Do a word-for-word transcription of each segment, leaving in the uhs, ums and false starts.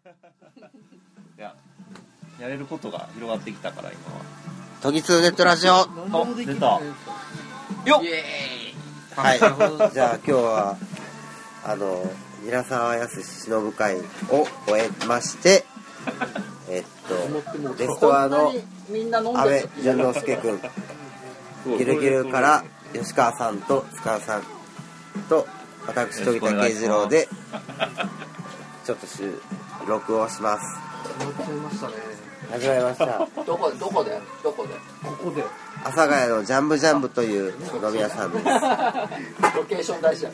いややれることが広がってきたから今は。 都議通ネットラジオ。 お出た。よっ。 イエーイ。 はい。じゃあ今日はあの韮沢靖忍会を終えまして、えっとゲストはあの阿部淳之介くん、ギルギルから吉川さんと塚さんと私飛田慶次郎でちょっと収録をします。 始まっちゃいましたね。 始まりました。 どこでどこでどこでここで阿佐ヶ谷のジャンブジャンブという飲み屋さんです。 ロケーション大事だ。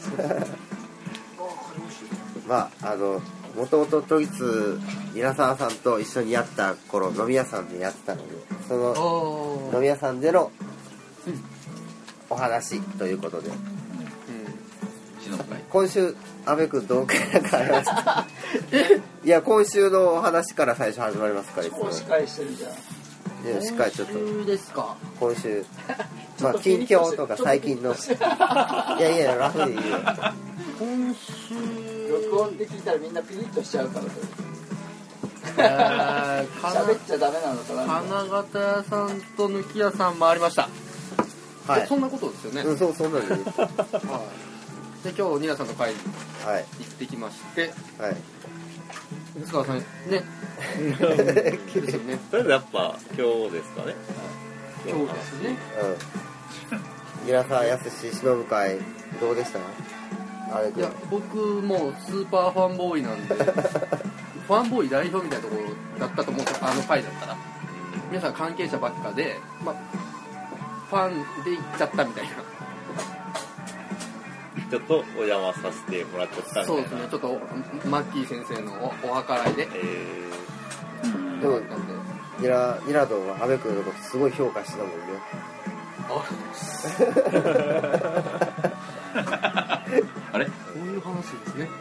まああのもともと都議通韮沢さんと一緒にやった頃飲み屋さんでやってたので、その飲み屋さんでのお話ということで、今週阿部君どうかなんかありましたいや今週のお話から最初始まりますから。いつも司会してるじゃん。 いや司会ちょっと今週ですか。 今週まあ近況とか最近のいやいやラフでいいよ。 今週録音で聞いたらみんなピリッとしちゃうからと。 えー、 喋っちゃダメなのかな。 金型屋さんと抜き屋さん回りました。 はい。 そんなことですよね。 うん、そうそんなんで。はい。 で今日ニラさんの会にはい。 行ってきまして、 はい。 塚川さんね。ですよね。 とりあえずやっぱ今日ですかね。 今日ですね。 うん。韮沢靖忍会どうでした？あれいや僕もスーパーファンボーイなんで。ファンボーイ代表みたいなところだったと思うんですよ、あの回だったら。皆さん関係者ばっかで、まあ、ファンで行っちゃったみたいな。 ちょっとお邪魔させてもらっちゃったみたいな。 そうですね、ちょっとマッキー先生のおお計らいで。 えー、でもニラニラドンは阿部君のことすごい評価してたもんね。 あれ？こういう話ですね。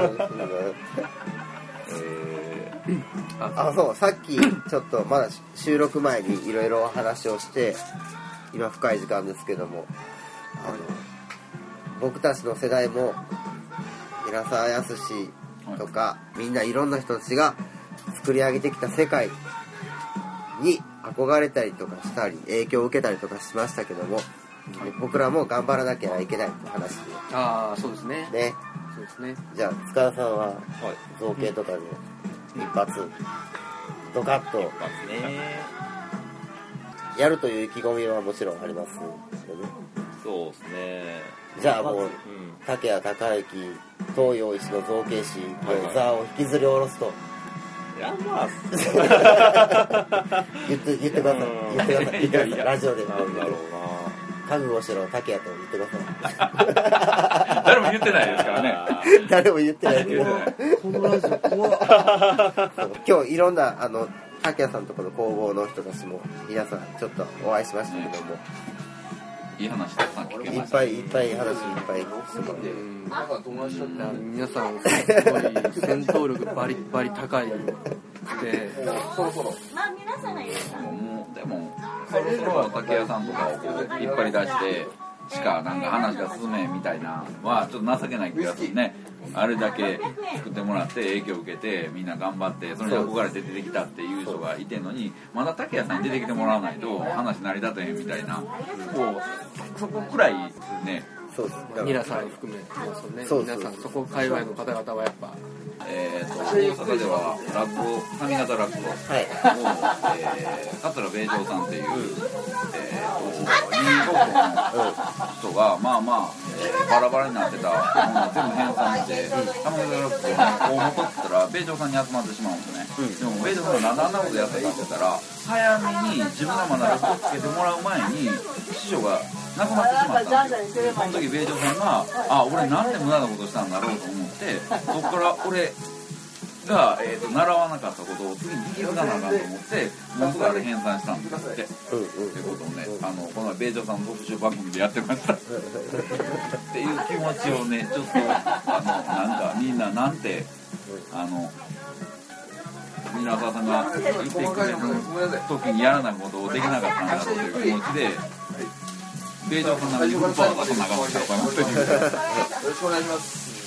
えー、あ, あそうさっきちょっとまだ収録前にいろいろ話をして今深い時間ですけども、あの僕たちの世代も韮沢靖とかみんないろんな人たちが作り上げてきた世界に憧れたりとかしたり影響を受けたりとかしましたけども、僕らも頑張らなきゃいけないって話で。 ああそうですね。 ね。 そうですね。 じゃあ塚田さんは造形とかで一発ドカッと一発ねやるという意気込みはもちろんありますよね。 そうですね。 じゃあもう、うん、竹谷隆之東洋一の造形師の座を引きずり下ろすと。 いやまあ言って言ってください。言ってください。言ってください。ラジオで。 なんだろうな。 覚悟しろ竹谷と言ってください。 誰も言ってないですからね。 誰も言ってないけど。 このラジオ怖っ。 今日いろんなあの竹谷さんとこの工房の人たちも皆さんちょっとお会いしましたけども、 いい話たくさん聞けいました。 っぱいいっぱい話いっぱいしてたんで、 皆さんすごい戦闘力バリバリ高いで、 そろそろまあ皆さんが言うかもうでもそろそろ竹谷さんとかをこう引っ張り出してしかなんか話が進めみたいなのはちょっと情けない気がするね。あれだけ作ってもらって影響を受けてみんな頑張ってそれに憧れて出てきたっていう人がいてんのに、まだ竹谷さんに出てきてもらわないと話成り立てへんみたいな、こうそこくらいね。 そうです。 皆さん含めね、 そう皆さんそこ界隈の方々はやっぱ、 えー、と大阪では落語上方落語を、 はいえー、桂米朝さんっていう、えー、と人国の人がまあまあ、えー、バラバラになってたものを全部編纂して上方落語の大元って言ったら米朝さんに集まってしまうんですね、うん、でも米朝さんが何であんなことやってたって言ったら早めに自分がまだ落語をつけてもらう前に師匠が亡くなってしまったんですよ。その時米朝さんがあ俺なんで無駄なことしたんだろうと思ってそこから俺が、えー、と習わなかったことを次に引き継がなあかんと思ってもうすぐあれ編纂したんですって、うんうん、っていうことをねあのこの前米朝さんの特集番組でやってましたっていう気持ちをねちょっとあのなんかみんななんてあの皆沢さんが言ってくれる時にやらないことをできなかったんだという気持ちで米朝さんがじゅっパーセントそんな頑張ってるかなっていうよろしくお願いします。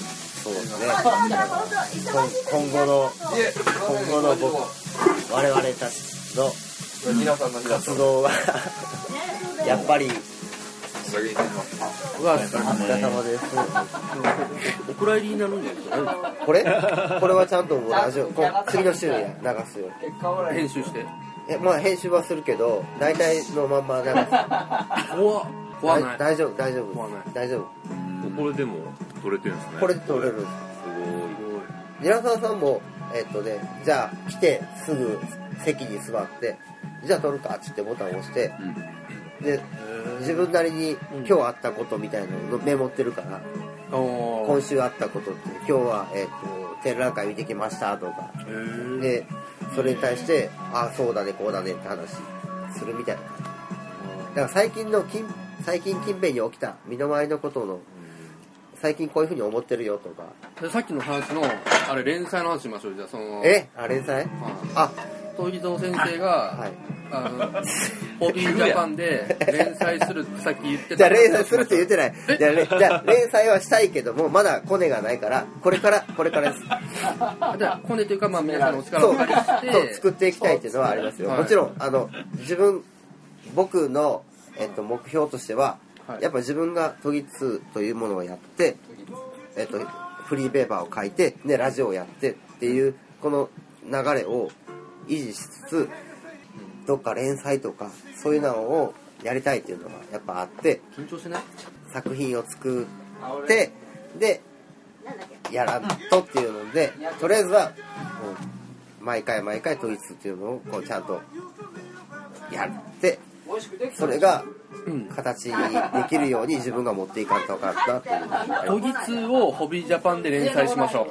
そうですね。今後の今後の僕我々たちの活動はやっぱりうわ、 お疲れ様です。 お蔵入りになるんじゃないですか。 これこれはちゃんともうラジオこう次の週に流すよ。 編集してえまあ編集はするけど大体のまんま流す。 怖っ怖ない。 大丈夫大丈夫怖ない大丈夫。 これでも撮れてるんですね。 これで撮れるんです。 すニラサワさんもえっとねじゃあ来てすぐ席に座ってじゃあ撮るかって言ってボタンを押してで自分なりに今日あったことみたいなのをメモってるから、 おー今週あったことって今日は、えー、と展覧会見てきましたとかへーでそれに対してあそうだねこうだねって話するみたいな。だから最近の近最近近辺に起きた身の回りのことの最近こういうふうに思ってるよとか。 でさっきの話のあれ連載の話しましょう。じゃあそのえあ連載あ東木蔵先生が、 はいあのホビージャパンで連載するってさっき言ってた。 じゃあ連載するって言ってない。じゃあれじゃあ連載はしたいけどもまだコネがないからこれからこれからです。 じゃあコネというかまあ皆さんのお力そうをお借りしてそう作っていきたいっていうのはありますよ。 はいもちろんあの自分僕の、えっと、目標としては、 はいやっぱ自分が都議通というものをやって、えっと、フリーペーパーを書いて、ね、ラジオをやってっていうこの流れを維持しつつどっか連載とかそういうのをやりたいっていうのがやっぱあって緊張しない？ 作品を作ってでやらんとっていうのでとりあえずはもう毎回毎回統一っていうのをこうちゃんとやってそれが形にできるように自分が持っていかんと分かったっていう都議通をホビージャパンで連載しましょう。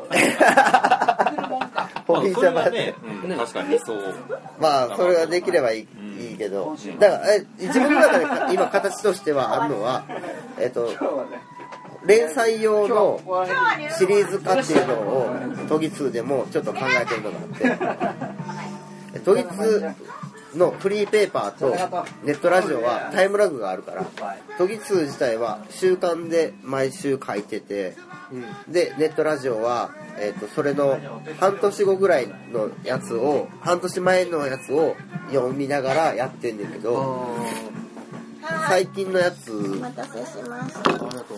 ホビージャパンね、うん、確かにそう。 まあそれができればいい、うん、いいけどだからえ自分の中で今形としてはあるのはえっと連載用のシリーズ化っていうのを都議通でもちょっと考えてるのがあって都議通のフリーペーパーとネットラジオはタイムラグがあるから都議通自体は週刊で毎週書いててでネットラジオは、えー、とそれの半年後ぐらいのやつを半年前のやつを読みながらやってんだけど最近のやつお待たせしました。 ありがとうございます。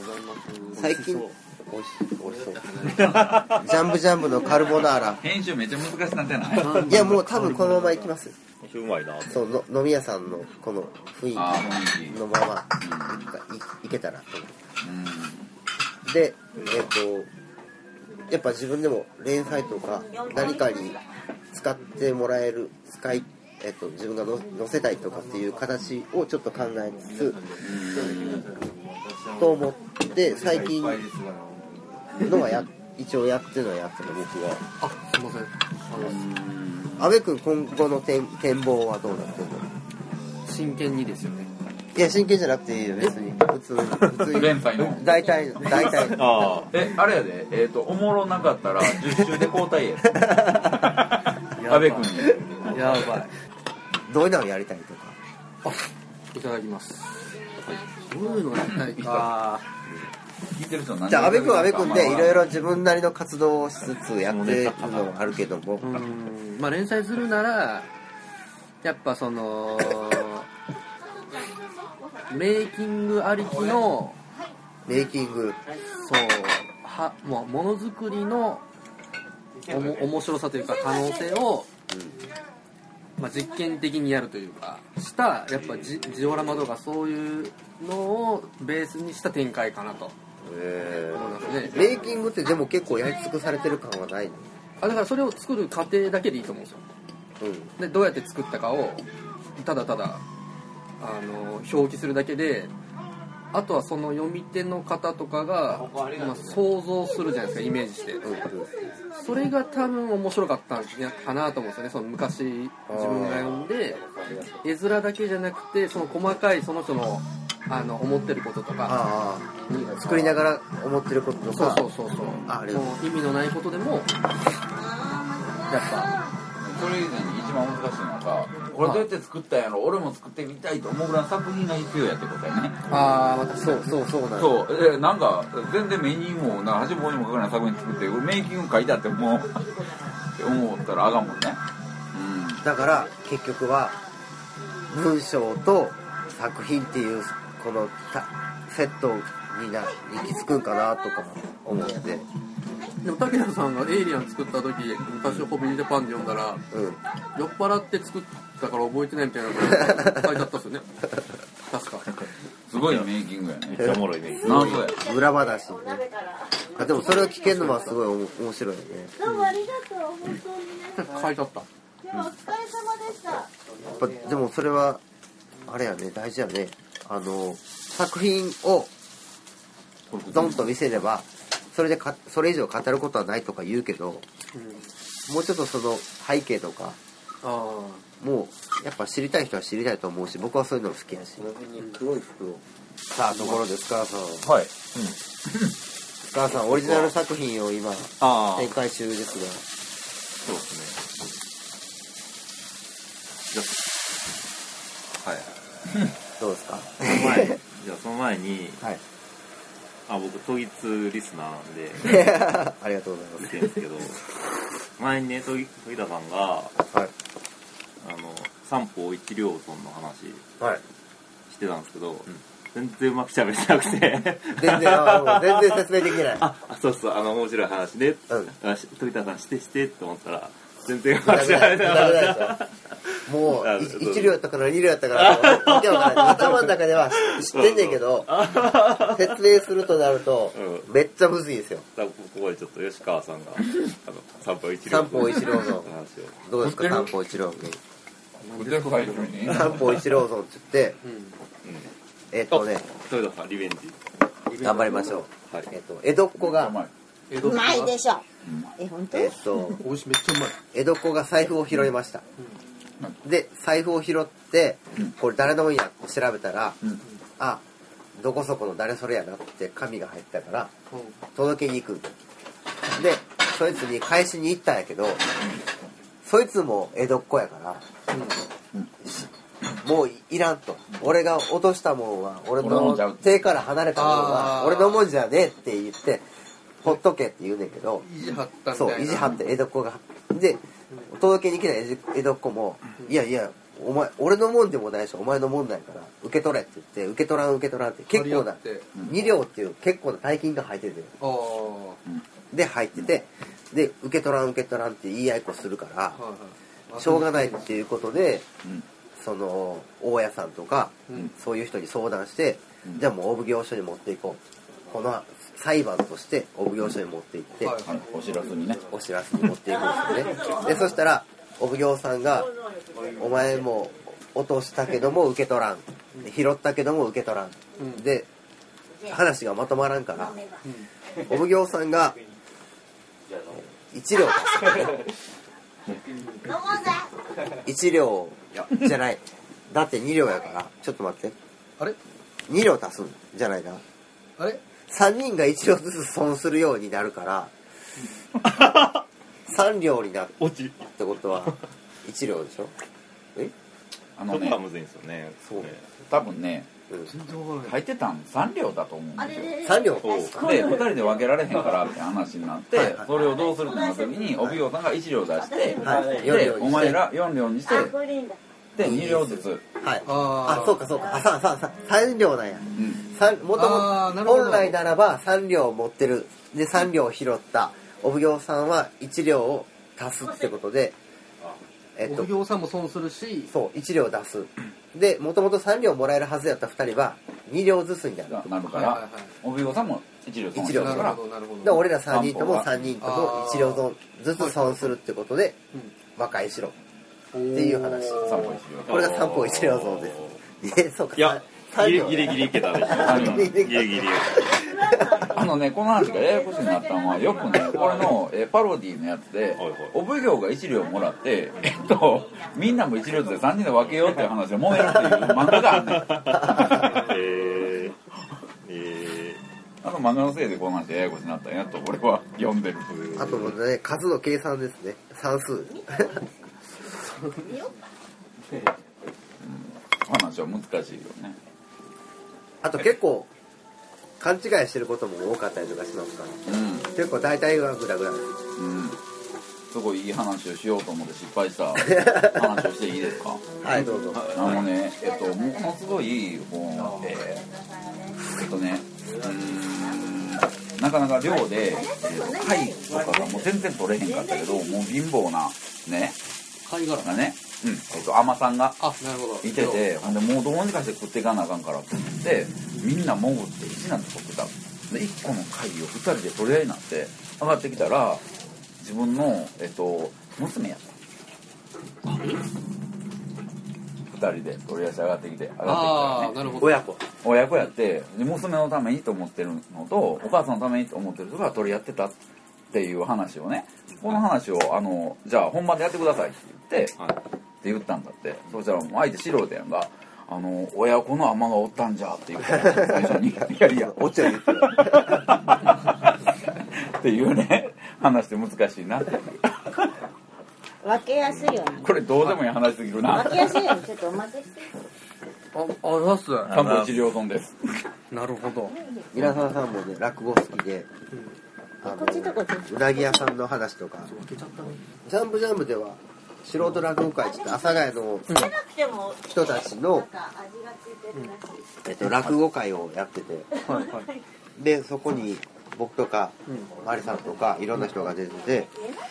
最近おいしいおいしそうジャンブジャンブのカルボナーラ編集めっちゃ難しくなってない？ いやもう多分このままいきますよ。 うまいな。 そうの飲み屋さんのこの雰囲あー雰囲気気のままい, い, いけたらと思う。でえっ、ー、とやっぱ自分でも連載とか何かに使ってもらえる使いえっ、ー、と自分がの載せたいとかっていう形をちょっと考えつつと思って最近のはや一応やってるのはやってる僕は。 あ、すいません。あの阿部君今後の展展望はどうなってるの？ 真剣にですよね。 いや真剣じゃなくていいよ別に普通に普通に連載の大体大体あえあれやでえっ、ー、とおもろなかったらじゅっ週で交代や阿部君にやばい。 どういうのをやりたいとか。 あ、いただきます。どういうのがやりたいか。 聞いてる人何じゃあ阿部君は阿部君でいろいろろ自分なりの活動をしつつやってるのもあるけども、 うん、まあ連載するならやっぱそのメイキングありきのメイキングそうはもうものづくりのおも面白さというか可能性を、まあ、実験的にやるというかしたやっぱジジオラマとかそういうのをベースにした展開かなとえ思いますね。 ー、メイキングってでも結構やり尽くされてる感はないの？ あだからそれを作る過程だけでいいと思うんですよ。 うんでどうやって作ったかをただただあの表記するだけであとはその読み手の方とかが、まあ、想像するじゃないですかイメージして、 うんうん、 それが多分面白かったんかなと思うんですよね。その昔自分が読んで絵面だけじゃなくてその細かいその人のあの思ってることとかああ作りながら思ってることとそうかそうそうそうあありがとうもう意味のないことでもやっぱそれ以前に一番難しいのはさ、これどうやって作ったんやろ、俺も作ってみたいと思うぐらいの作品が必要やってことやね。 ああ、またそうそうそうなんです。 そう、えなんか全然目にもな端もにもかからない作品作ってメイキング書いてあってもって思ったらあかんもんね。うん。 だから結局は文章と作品っていうこのセットにな行き着くんかなとか思って。 でも竹田さんがエイリアン作った時昔ホビージャパンで読んだら、 うん、 酔っ払って作ったから覚えてないみたいなことが書いてあったっすよね。確かすごいメイキングやね。 めっちゃおもろいね。 なんそうや。 裏話ね。あでもそれを聞けるのはすごいおも面白いよね。 どうもありがとう、本当にね。 書いてあった。 でもお疲れ様でした。 やっぱでもそれはあれやね、大事やね。あの作品をドンと見せればそれでかそれ以上語ることはないとか言うけど、 うん、 もうちょっとその背景とかあもうやっぱ知りたい人は知りたいと思うし、僕はそういうのも好きやし。 黒い服を。 さあところでスカーさん、 はい。 スカーさんオリジナル作品を今ああ。 展開中ですそうですね。はい。 がどうですか？ 前に、じゃあその前に、 はいあ、僕、トギツリスナーなんで、 ありがとうございます。 見てるんですけど、前にね、トギトギタさんが、 はいあの、三方一両村の話はいしてたんですけど、全然うまく喋れなくて。 全然あもう全然説明できない。 あ、そうそう、あの、面白い話で、 うんあしトギタさんしてしてって思ったら、全然うまく喋ダメだれなかダメだった。 でしょ。もうあい一両やったから二両やったからわけわからない。頭の中では知ってんねんけど、説明するとなるとうめっちゃむずいんですよ。 だからここでちょっと吉川さんが、あの、三方一両三方一両の話を。 どうですか三方一両腕深いのにね。 三方一両損って言って、 うん。 えっとねトヨタさん、リベンジ。 頑張りましょう。 はい。 えっと江戸っ子が江戸うまいでしょ。 うんえ、本当？ えっとおいしい、めっちゃうまい。 江戸っ子が財布を拾いました。で財布を拾ってこれ誰のもんやって調べたら、 うんあどこそこの誰それやなって紙が入ったから届けに行くんでそいつに返しに行ったんやけど、そいつも江戸っ子やからもういらんと、俺が落としたもんは俺俺のもんちゃうの手から離れたものはあー俺のもんじゃねえって言ってほっとけって言うねんけど、 意地張ったみたいな。 そう意地張って江戸っ子がで届けに来た江戸っ子もいやいやお前俺のもんでもないしお前のもんないから受け取れって言って受け取らん受け取らんって結構な張り合ってに両っていう結構な大金が入っててああ。はいで入っててで受け取らん受け取らんって言い合いっこするからはい。 しょうがないっていうことでうんその大家さんとかうん。 そういう人に相談してうんじゃあもうお奉行所に持っていこうこの裁判としてお奉行所に持って行ってはいはい、お知らせにね。 お知らせに持っていくんですよね。でそしたらお奉行さんが「お前も落としたけども受け取らん」で拾ったけども受け取らん、 うんで話がまとまらんからお奉行さんがいち両飲もうぜ。 いち両じゃないだってに両やからちょっと待ってあれに両足すんじゃないかなあれさんにんがいち両ずつ損するようになるからさん両になる落ち。 ってことはいち両でしょえあのねそこが、むずいんですよね。 そうね多分ね、 うん全然わからない。 入ってたんさん両だと思うんですよ。 さん両で、ふたりで分けられへんからって話になって、 はいはいそれをどうするってなった時に、お奉行さんがいち両出して、 はいよんで、 両にしてお前らよん両にして、 あ、これいいんだ。 で、に両ずつ。 はいあーあそうかそうかあささささん両なんやうん。 三もとあーなるほども本来ならばさん両持ってるでさん両拾ったお奉行さんはいち両を足すってことでえっとお奉行さんも損するし、 そういち両出すでもともとさん両もらえるはずやったふたりはに両ずつになるがなるからはいはいはい、 お奉行さんもいち両損一両するからなるほ、どなるほど。 で俺らさんにんともさんにんともいち両あずつ損するってことでうん和解しろっていう話三歩一両。 これが三方一両損ですえそうかいや、 三両ギリギリギリいけたね。 ギリギリギリギリ。 あのね、この話がややこしになったのは、よくね、これのえパロディのやつではいはい、 お奉行がいち両もらって、えっと、みんなもいち両ずつでさんにんで分けようっていう話で燃えるっていう漫画があんねん。 えー、えあの漫画のせいでこの話ややこしになったんやと俺は読んでる。 あともうね数の計算ですね算数話は難しいよね。 あと結構勘違いしてることも多かったりとかしますから、 うん結構大体がグダグダです。 うんすごいいい話をしようと思って失敗した話をしていいですか？ はい、どうぞ。 あのね、えっと、ものすごい、もう、えー、えっとね、うーん、なかなか寮で、えー、貝とかがもう全然取れへんかったけど、もう貧乏な、ね、 貝殻がね、うん、えっと、海女さんがあ、なるほど。 いてて、ほんで、もうどうにかして食っていかなあかんからって言って、みんな潜って石なんて取ってた。で、一個の貝を二人で取り合いになって、上がってきたら、自分の、えっと、娘やった。二人で取り合いして上がってきて、上がってきたらああ、 ね。 なるほど。 親子。 親子やってで娘のためにと思ってるのとお母さんのためにと思ってる人が取り合ってたっていう話をね、この話をあのじゃあ本番でやってくださいって言って、はい、って言ったんだって。そしたらもう相手素人やんが、あの親子の尼がおったんじゃって言ったら最初にいやいやお茶言ってるっていうね話って難しいなって分けやすいようにこれどうでもいい話すぎるな。 分けやすいようにちょっとおまけしてあ、あざっす。 三歩一両損です。 なるほど。 皆さんさんもね落語好きで、あのこっちとこっちうなぎ屋さんの話とかジャンプジャンプでは素人落語会って言って阿佐ヶ谷のつけなくても人たちの、 なんか味がついてるらしいえっと、落語会をやってて、 はいはい。 でそこに僕とかマリさんとかいろんな人が出てて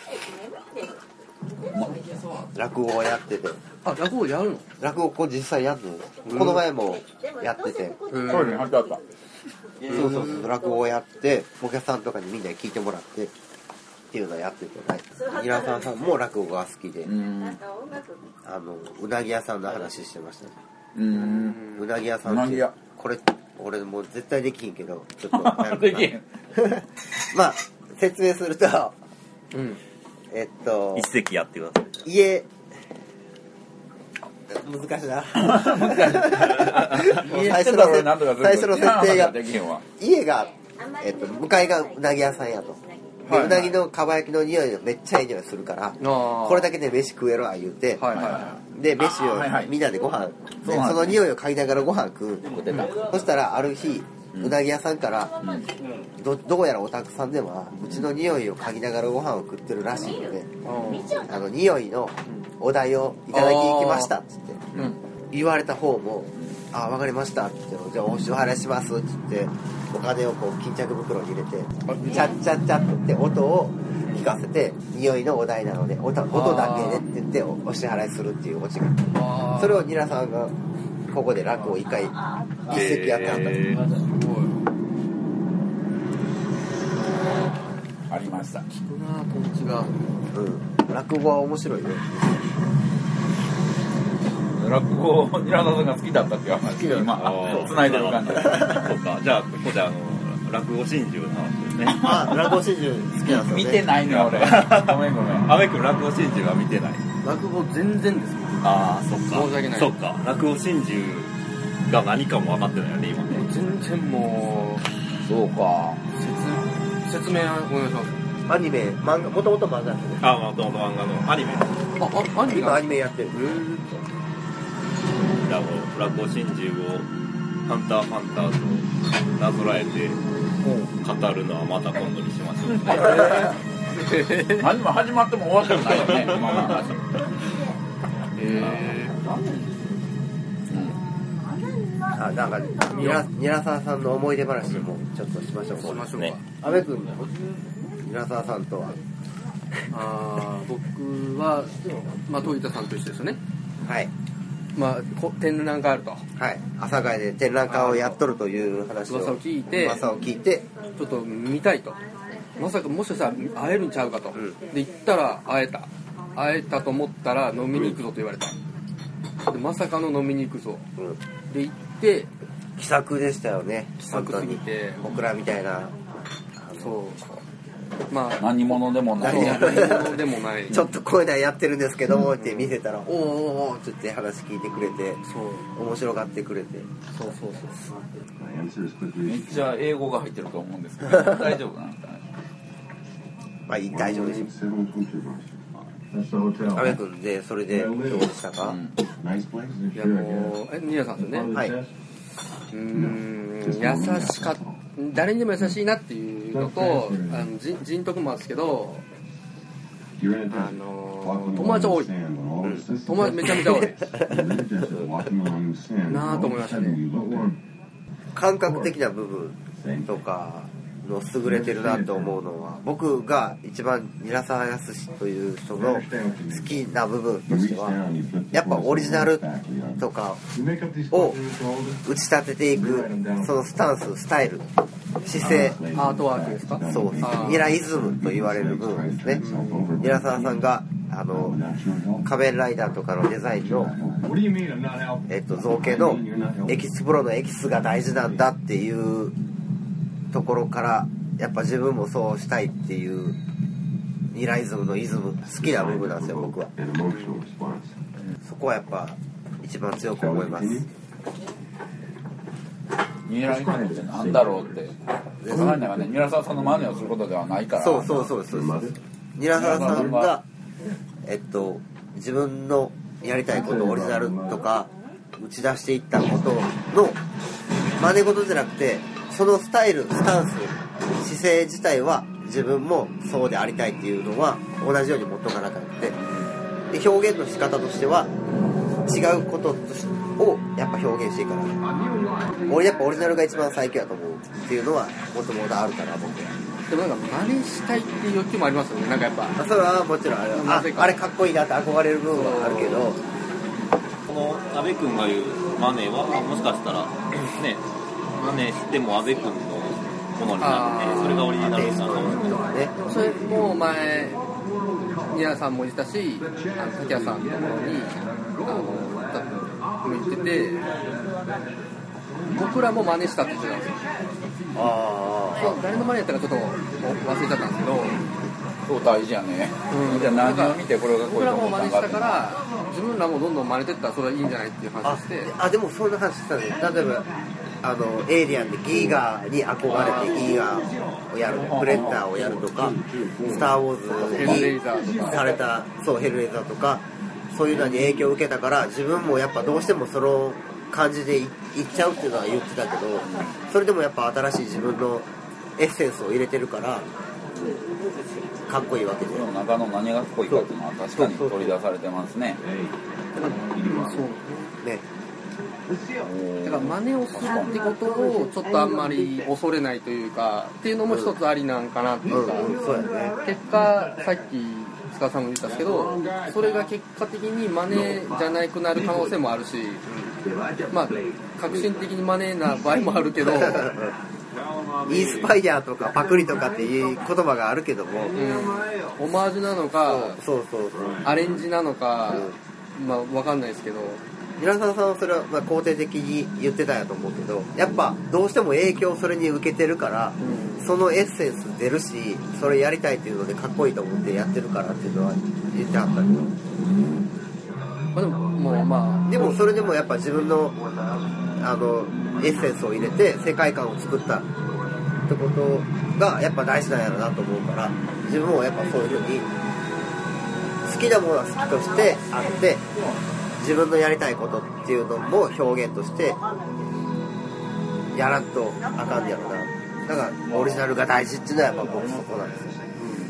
落語をやってて、 あ、落語やるの？ 落語こう実際やってるんです。この前もやってて、 トイレに貼ってあった。 そうそうそう落語をやってお客さんとかにみんなに聞いてもらってっていうのをやってて、はい、皆さんさんも落語が好きで、 うんあのうなぎ屋さんの話してましたね。 うんうなぎ屋さんってうなぎ屋これ俺もう絶対できひんけどちょっとやるかなできへん。 まあ説明するとうん。 えっと一席やってください。 家難しいな最初のせ最初の設定が家が、えっと、向かいがうなぎ屋さんやと、ではいはい、 うなぎのかば焼きの匂いがめっちゃいい匂いするからこれだけで飯食えろ言うて、 はいはいはで飯をはいはいみんなでご飯でそうなんですその匂いを嗅ぎながらご飯食うってた。そしたらある日うなぎ屋さんからどどうやらお宅さんではうちの匂いを嗅ぎながらご飯を食ってるらしいので、あの匂いのお題をいただきに来ましたっつって、 い。うん。 言われた方も「あ分かりました」って言って「じゃあお支払いします」って言ってお金をこう巾着袋に入れて「チャッチャッチャ」って言って音を聞かせて「匂いのお題なので音音だけで」って言ってお支払いするっていうオチが、 あそれをニラさんがここで落語を一回一席やってはったんです。 えーすごい。 ありました。 聞くなぁ、トンチが。 うん、落語は面白いね。 落語をニラさんが好きだったっていう話を今あー繋いでる感じです。 そうか。じゃあここであの落語真珠の話ですね。 あ落語真珠好きなんですよね。 見てないね俺。ごめんごめん。 阿部君落語真珠は見てない。 落語全然です。 ああ、そっか。 申し訳ないそっか。落語真珠が何かも分かってないよね今ね。 全然もう、 そうか。 説、説明お願いします。 アニメ漫画もともと漫画ですね。 ああ、もともと漫画のアニメ。 あ、あ、アニメ今アニメやってる。 じゃあもう落語真珠をハンターハンターとなぞらえて語るのはまた今度にしましょう。 何も始まっても終わってもないよね今の話。 えあなんかニラニラサワさんの思い出話もちょっとしましょう。 ー、しましょうか。 ね阿部君ニラサワさんとはあー、僕は、まあ、トイタさんと一緒ですよね。 はいまあ、こ展覧会あると。 はい阿佐ヶ谷で展覧会をやっとるという話を噂を聞いて噂を聞いてちょっと見たいと。まさかもしかしたら会えるんちゃうかと。 んで、行ったら会えた。会えたと思ったら飲みに行くぞと言われた。で、まさかの飲みに行くぞ。 うんで、行って、 気さくでしたよね。 気さくすぎて本当に僕らみたいなそう。まあ、 何者でもない。 そう何何者でもない。 ちょっとこういうのやってるんですけどもって見せたら、おーおーおーって言って話聞いてくれてそう。 面白がってくれて、 そうそうそう。 めっちゃ英語が入ってると思うんですけど大丈夫なんですかね。 まあいい大丈夫です。 阿部君でそれでどうでしたか？ いやもうえニラさんですよね。 はい。 うーん優しか誰にでも優しいなっていうのと、あの人人徳もあるんですけど、あの友達多い、うん、友達めちゃめちゃ多いなぁと思いましたね。 感覚的な部分とかの優れてるなと思うのは、僕が一番韮澤康という人の好きな部分としては、やっぱオリジナルとかを打ち立てていくそのスタンス、スタイル、姿勢、 アートワークですか？ そうです。ニライズムと言われる部分ですね。韮澤さんがあの仮面ライダーとかのデザインの、えっと、造形のエキスプロのエキスが大事なんだっていうところから、やっぱ自分もそうしたいっていうニライズムのイズム好きな部分なんですよ、僕は。そこはやっぱ一番強く思います。 ニライズムってなんだろうって、その中ね、ニラサワさんの真似をすることではないから。 そうそうそうそうそう。ニラサワさんがえっと自分のやりたいこと、オリジナルとか打ち出していったことの真似事じゃなくて、そのスタイル、スタンス、姿勢自体は自分もそうでありたいっていうのは同じように持っとかなきゃなくて、で表現の仕方としては違うこととしをやっぱ表現していかない。俺やっぱオリジナルが一番最強だと思うっていうのはもともとあるから僕は。 でもなんか真似したいっていう欲求もありますよね。なんかやっぱそれはもちろんある。あ、あれかっこいいなって憧れる部分はあるけど、 この阿部君が言うマネはもしかしたらね、マネしても阿部君のものになって、それがオリジナルなのかもしれないね。 それも前宮さんも言ったし、あの竹谷さんのところにあのも言ってて、僕らも真似したって言ってたんですよ。 あそう誰の真似やったかちょっと忘れちゃったんですけど、 そう大事やね、うん、じゃあ何を見てこれがこういうと思ったんかって。僕らも真似したから自分らもどんどん真似てったらそれはいいんじゃないっていう話して、 ああでもそんな話してたね。例えばあのエイリアンでギーガーに憧れてギーガーをやる、プレッターをやるとか、スター・ウォーズヘルレイザーとかされた、そうヘルレイザーとかそういうのに影響を受けたから、自分もやっぱどうしてもその感じで い, いっちゃうっていうのは言ってたけど、それでもやっぱ新しい自分のエッセンスを入れてるからかっこいいわけで、 その中の何がかっこいいかっていうのは確かに取り出されてますね。 そうね。 だから真似をするってことをちょっとあんまり恐れないというかっていうのも一つありなんかなっていうか、 うんうん、そうやね。 結果さっき塚さんも言ったんですけど、それが結果的に真似じゃなくなる可能性もあるし、まあ革新的に真似な場合もあるけどインスパイアとかパクリとかっていう言葉があるけども、 うん、オマージュなのかそうそうそうそうアレンジなのか、うん、まあ分かんないですけど、 平沢さんはそれはまあ肯定的に言ってたんやと思うけど、やっぱどうしても影響をそれに受けてるから、うん、そのエッセンス出るし、それやりたいっていうのでかっこいいと思ってやってるからっていうのは言ってはったけど、 まあ、でももうまあでもそれでもやっぱ自分のあのエッセンスを入れて世界観を作ったってことがやっぱ大事なんやろなと思うから、自分もやっぱそういう風に好きなものは好きとしてあって、自分のやりたいことっていうのも表現としてやらんとあかんやろな。だからオリジナルが大事っていうのはやっぱ僕そこなんですよ。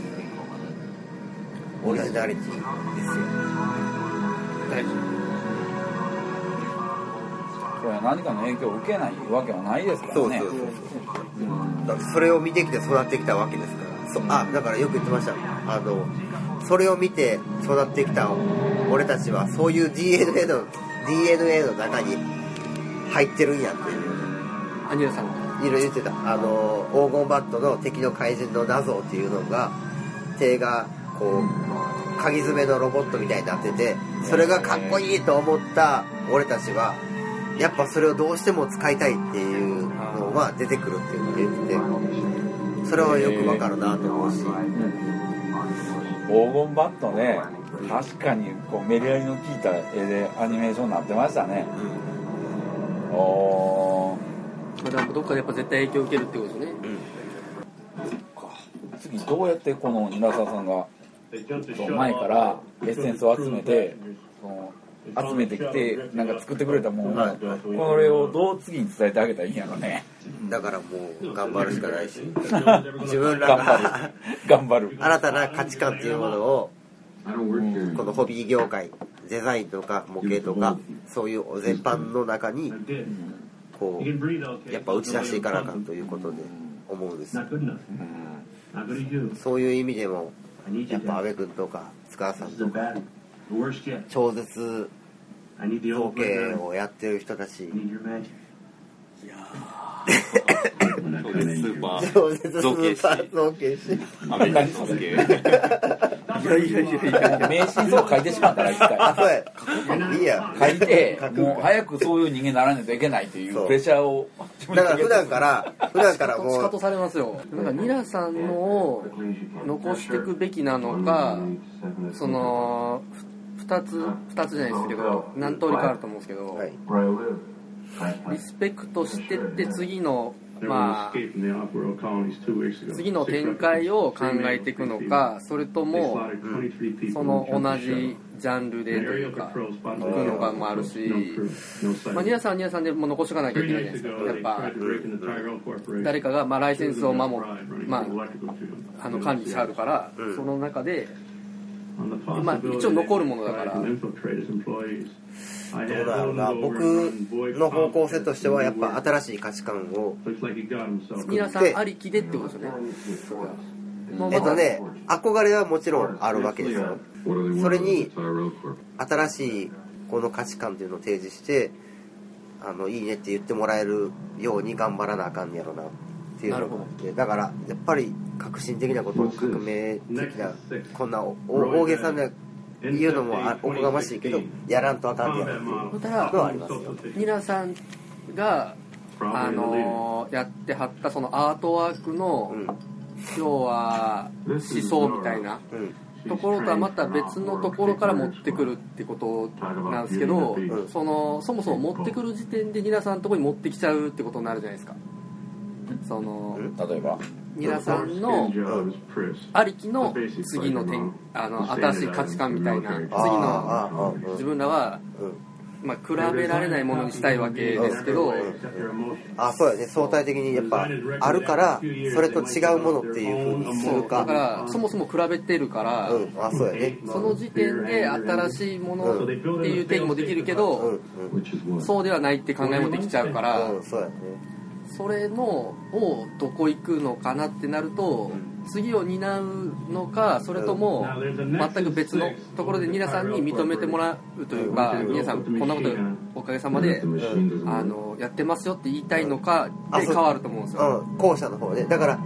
オリジナリティですよ。 大事。 これ何かの影響を受けないわけはないですからね。 そうそうそうそう、うん、だからそれを見てきて育ってきたわけですから。そあだからよく言ってました。あのそれを見て育ってきた俺たちはそういう ディーエヌエー の ディーエヌエー の中に入ってるんやっていう。 アニラさんいろいろ言ってた。あの黄金バットの敵の怪人の謎っていうのが手がこう鍵爪のロボットみたいになってて、それがかっこいいと思った俺たちはやっぱそれをどうしても使いたいっていうのが出てくるっていうのを言ってて、それはよくわかるなと思うし、 黄金バットね、確かにこうメリハリの効いた絵でアニメーションになってましたね、うん、おー、まあ、どっかでやっぱ絶対影響を受けるってことですね、 うん、次どうやってこの稲沢さんがその前からエッセンスを集めてその集めてきてなんか作ってくれたもん、はい、これをどう次に伝えてあげたらいいんやろね。 だからもう頑張るしかないし自分らが頑張る新たな価値観っていうものを、うん、このホビー業界デザインとか模型とかそういう全般の中にこうやっぱ打ち出していかなあかんということで思うんですよ。そういう意味でもやっぱ阿部君とか塚田さんとか超絶造形をやってる人たち、いやースーパ超絶スー造形師ーパー造形師アメリカン造形いやいやいやいや名刺そう書いてしまったら一回あそうやいいや書いて書くもう早くそういう人間にならないといけないというプレッシャーをだから普段から普段からもう仕方されますよ。なんかニラさんのを残していくべきなのか、そのふたつふたつじゃないですけど何通りかあると思うんですけど、 はいリスペクトしてって次のまあ次の展開を考えていくのか、それともその同じジャンルでというか行くのかもあるし、まあニラさんはニラさんでも残しとかなきゃいけないじゃないですか。やっぱ誰かがまあライセンスを守る、まああの管理してあるから、その中でまあ一応残るものだから。 どうだろうな、僕の方向性としてはやっぱ新しい価値観を作皆さんってありきでってことですよね。 えっとね憧れはもちろんあるわけですよ。それに新しいこの価値観っていうのを提示してあのいいねって言ってもらえるように頑張らなあかんやろなっていうのがあって、だからやっぱり革新的なことを革命的なこんな大げさな言うのもおこがましいけどやらんとあかんねやろっていうのはありますよ。 ニラさんがあのー、やってはったそのアートワークの、うん、要は思想みたいな、うん、ところとはまた別のところから持ってくるってことなんですけど、うん、そのそもそも持ってくる時点でニラさんのところに持ってきちゃうってことになるじゃないですか。その例えばニラさんのありきの次の点あの新しい価値観みたいな次の自分らは、まあ、比べられないものにしたいわけですけど、 あそうやね、相対的にやっぱあるからそれと違うものっていう風にするか、 だからそもそも比べてるから、 うん、あそうやね、 その時点で新しいものっていう定義もできるけど、うんうん、そうではないって考えもできちゃうから、 うん、そうやね、 それのをどこ行くのかなってなると、次を担うのかそれとも全く別のところでニラさんに認めてもらうというか、皆さんこんなことおかげさまであのやってますよって言いたいのかで変わると思うんですよ。 うん、後者の方でだから、うん、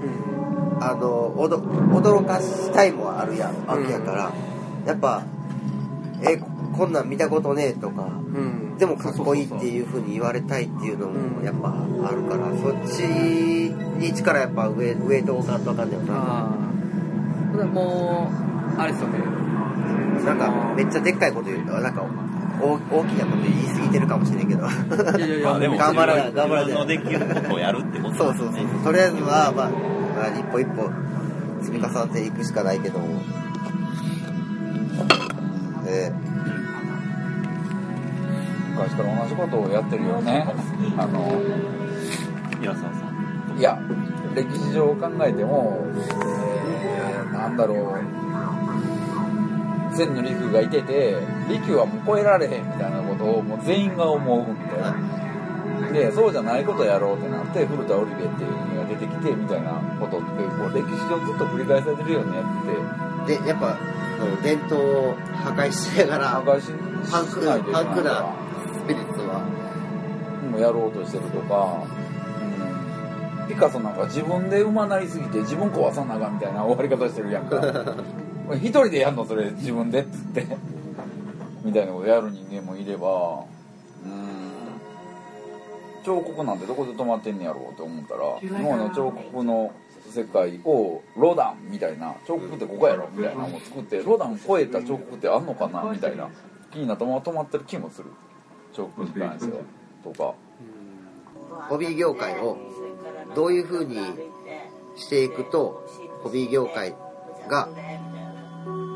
あの驚かしたいもあるやんわけやから、うん、やっぱえこんなん見たことねえとか、うん、でもかっこいいっていう風に言われたいっていうのもやっぱあるから、うん、そっちに力やっぱ上上と置かんとあかんねんな。 あただもうあれですよね、 なんかめっちゃでっかいこと言うとなんか大, 大きなこと言い過ぎてるかもしれんけど、 いやいやいやでも頑張らない頑張らないのできることをやるってことそうそうそう、とりあえずはまあ、まあ、一歩一歩積み重ねていくしかないけども、えー昔から同じことをやってるよね。あのニラさんさんいや歴史上考えても、えー、なんだろう、千の陸がいてて陸はもう超えられへんみたいなことをもう全員が思うみたいなで、そうじゃないことやろうってなって古田織部っていうのが出てきてみたいなことってこう歴史上ずっと繰り返されてるよねってでやっぱ伝統を破壊しながら破壊しパンクなパンクなスピリッツはもうやろうとしてるとか、うん、ピカソなんか自分で馬なりすぎて自分壊さなあかんみたいな終わり方してるやんか一人でやんのそれ自分でっつってみたいなことやる人間もいれば、うん、彫刻なんてどこで止まってんねやろうと思ったら今の彫刻の世界をロダンみたいな彫刻ってここやろみたいなのを作ってロダン超えた彫刻ってあんのかなみたいな気になったまま止まってる気もする彫刻に関してはとか、 ホビー業界をどういう風にしていくとホビー業界が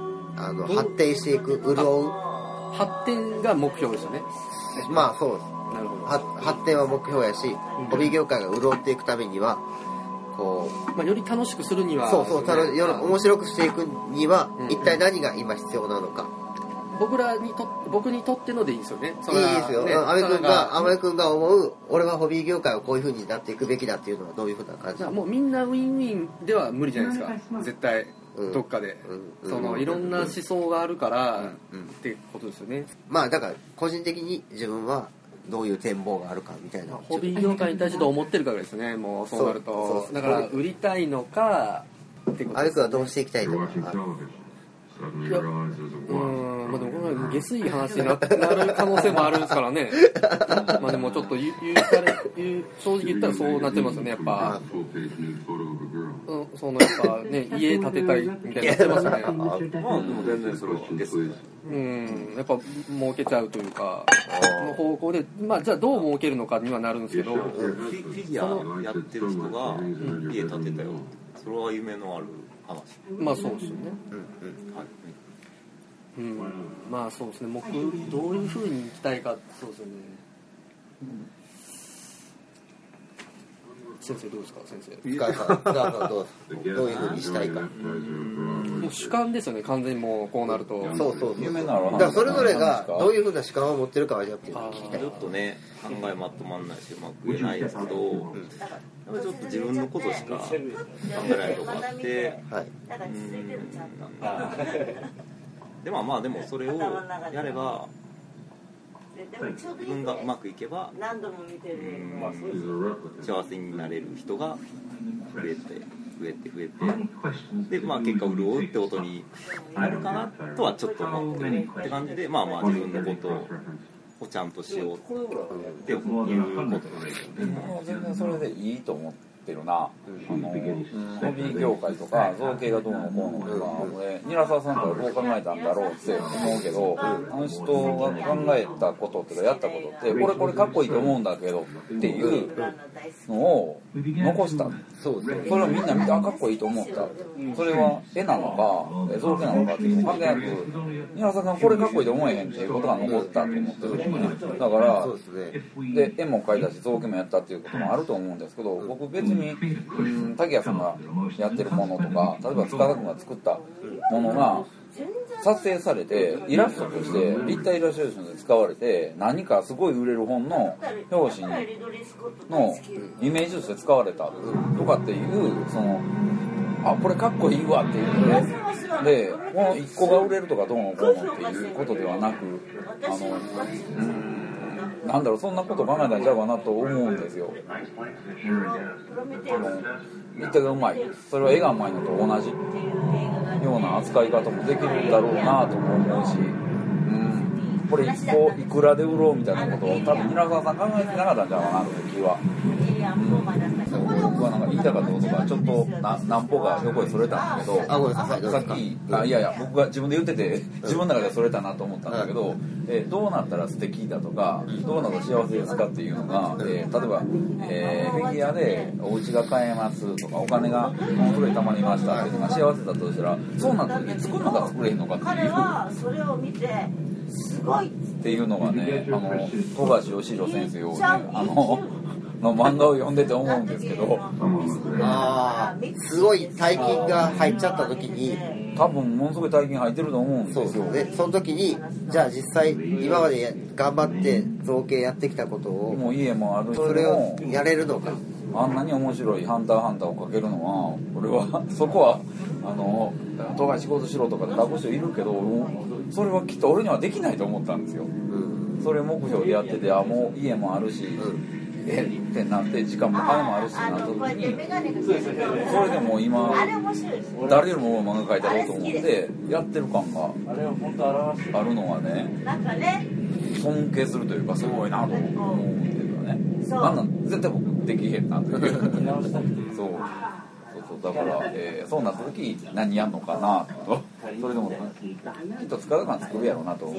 あの発展していく、潤う。 発展が目標ですよね。 まあそうです。 なるほど。 は発展は目標やし、ホビー業界が潤っていくためにはこまあ、より楽しくするにうはそうそうたのより面白くしていくには、 うん一体何が今必要なのか。 僕らにと僕にとってのでいいですよね。それいいはですよ。 ね阿部君それが阿部君が思う俺はホビー業界をこういう風になっていくべきだっていうのはどういう風な感じ？ もうみんなウィンウィンでは無理じゃないですか。絶対うんどっかで、 うんそのいろんな思想があるから、 うんってことですよね。 まあだから個人的に自分はどういう展望があるかみたいな。 ホビー業界に対してどう思ってるかですね。もうそうなるそうとそうだから売りたいのかってこと阿部ですね。 君はどうしていきたいのか。 いやうーん、まあでもこれ下水話にななる可能性もあるんですからね。まあでもちょっと言う言うたら言う正直言ったらそうなってますよね。やっぱ、うん、そのやっぱね家建てたいみたいになってますよね。 まあでも全然それはです。 うん、やっぱ儲けちゃうというかの方向で、まあじゃあどう儲けるのかにはなるんですけど、 フィフィギュアやってる人が家建てたよ。それは夢のある話。 まあそうですよね。 うんうんはいうん、まあそうですね。僕どういう風に行きたいか、そうですよね。先生どうですか、先生。 深川さん、深川さんどうどういう風にしたいか。 もう主観ですよね、完全にもうこうなると。 そうそうそう。 夢ならだからそれぞれがどういう風な主観を持ってるかはじゃあ聞きたいちょ。っとね考えまとまんないしうまく言えないですけど、やっぱりちょっと自分のことしか考えないとこあってはい。 うーんなんかでもまあでもそれをやれば自分がうまくいけば何度も見てる。 幸せになれる人が増えて増えて増えてでまあ結果潤うってことになるかなとはちょっと思ってるって感じで、まあまあ自分のことをちゃんとしようっていうことですよね。 もう全然それでいいと思ってるな。あの、ホビー業界とか造形がどうのこうのとか、俺韮沢さんからどう考えたんだろうって思うけど、あの人が考えたことっていうかやったことってこれこれかっこいいと思うんだけどっていうのを残した。 そうですね。 それをみんな見て、あ、かっこいいと思った。それは絵なのか造形なのかっていうの関係なく、韮沢さんこれかっこいいと思えへんっていうことが残ったと思ってるんですね。だからそうですね。 で絵も描いたし造形もやったっていうこともあると思うんですけど、僕別に、うん、竹谷さんがやってるものとか、例えば塚田君が作ったものが撮影されてイラストとして立体イラストレーションで使われて何かすごい売れる本の表紙にのイメージとして使われたとかっていうそのあこれかっこいいわっていうので、でこのいっこが売れるとかどうのこうのっていうことではなく、あのうんなんだろうそんなこと考えたんちゃうかなと思うんですよ。見てがうまい、それは絵がうまいのと同じような扱い方もできるんだろうなとも思うし、うん、これいっこいくらで売ろうみたいなことを多分韮沢さん考えてなかったんちゃうかなという気は。僕はなんか言いたかったことがちょっとな何歩か横にそれたんだけど、 あごめんなさい、 さっきあいやいや僕が自分で言ってて自分の中でそれたなと思ったんだけど、えどうなったら素敵だとかどうなったら幸せですかっていうのが、えー、例えば、えー、フィギュアでお家が買えますとかお金がものすごい貯まりましたっていうのが幸せだとしたら、そうなった時に作るのか作れへんのかっていう彼はそれを見てすごいっていうのがね、あの富樫義弘先生をねあのの漫画を読んでて思うんですけど、 ああすごい大金が入っちゃった時に多分ものすごい大金入ってると思うんですよ。 そうですね。その時にじゃあ実際今まで頑張って造形やってきたことをもう家もあるし、 それをやれるのか。 あんなに面白いハンターハンターをかけるのは俺はそこはあの富樫仕事しろとかで書く人いるけど、それはきっと俺にはできないと思ったんですよ。 うん。 それ目標でやってて、あもう家もあるし、 うんえってなって時間も金もあるしなった時に、それでも今誰よりも漫画描いたろうと思ってやってる感があるのはね、尊敬するというかすごいなと思うんだけどね。なんなん絶対僕できへんなというそうそうそうだから、えー、そうなった時何やんのかなと、それでもきっと塚田感作るやろうなと思う。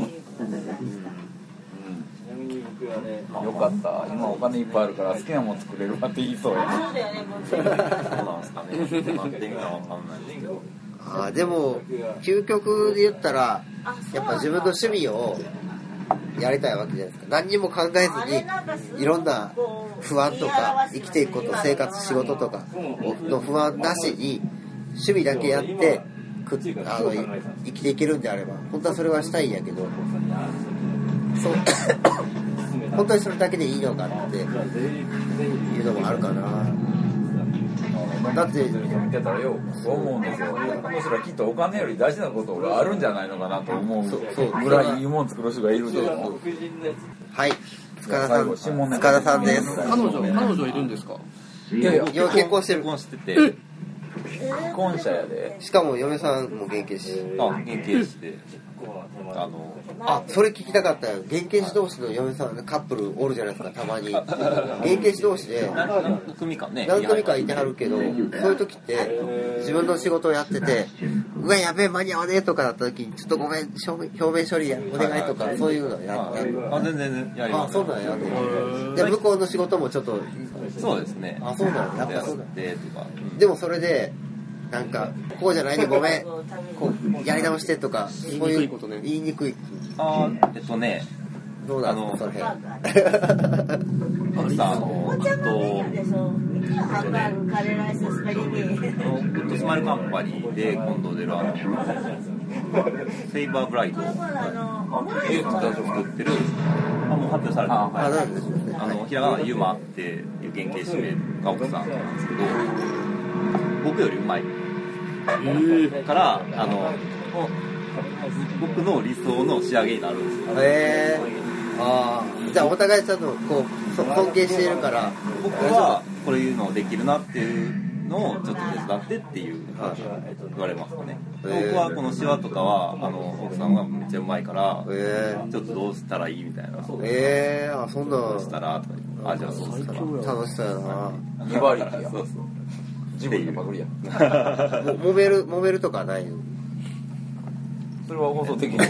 よかった、今お金いっぱいあるから好きなもの作れるわって言いそうやね。 そうだよね、もうそうなんですかね。待ってみたらわかんないですけど。 あでも究極で言ったらやっぱ自分の趣味をやりたいわけじゃないですか。何にも考えずにいろんな不安とか生きていくこと、生活仕事とかの不安なしに趣味だけやってくあの生きていけるんであれば本当はそれはしたいんやけど、そう本当にそれだけでいいのかっていうのもあるかな。だって見てたらよく思うんですよ。この人らきっとお金より大事なことがあるんじゃないのかなと思うぐらいいいもん作る人がいるけど。 はい、塚田さん、塚田さんです。 彼女彼女いるんですか？ いやいや今結婚してる。 結婚してて、 既婚者やで。 しかも嫁さんも原型師。 あ原型師で、あのあ、それ聞きたかったよ。原型師同士の嫁さんカップルおるじゃないですか、たまに。原型師同士で何組かね、 何組かいてはるけど、そういう時って自分の仕事をやってて、うわやべえ間に合わねえとかだった時にちょっとごめん表面表面処理やお願いとかそういうのややる。 あ全然やります。 あ、そうなんやと。で向こうの仕事もちょっとそうですね。 あ、そうなんや。やっぱそうだ。 でとか。 でもそれでなんかこうじゃないねごめんこうやり直してとかそういう言いにくいことね。 言いにくい。 あえっとね。 どうなのその辺。 さあのあと。 ハンバーグ、カレーライス、スパゲティ。 グッドスマイルカンパニーで今度出るあのセイバーブライドを作ってる、あもう発表されてる、 あ、なんですね。 あのひらがなユマっていう原型師名が奥さんなんですけど、僕よりうまいからあの僕の理想の仕上げになるんですよ。 へー。ああ、じゃあお互いちゃんとこう尊敬しているから僕はこういうのできるなっていうのをちょっと手伝ってっていう言われますかね。僕はこのシワとかはあの奥さんがめっちゃうまいからえちょっとどうしたらいいみたいな。 ー、えー、あ、そんなどうしたらとか言ってあじゃあそうしたら楽しそうやな。 粘りや。 そうそう自分でパクリや。 も揉める揉めるとかないの？ それは放送的に。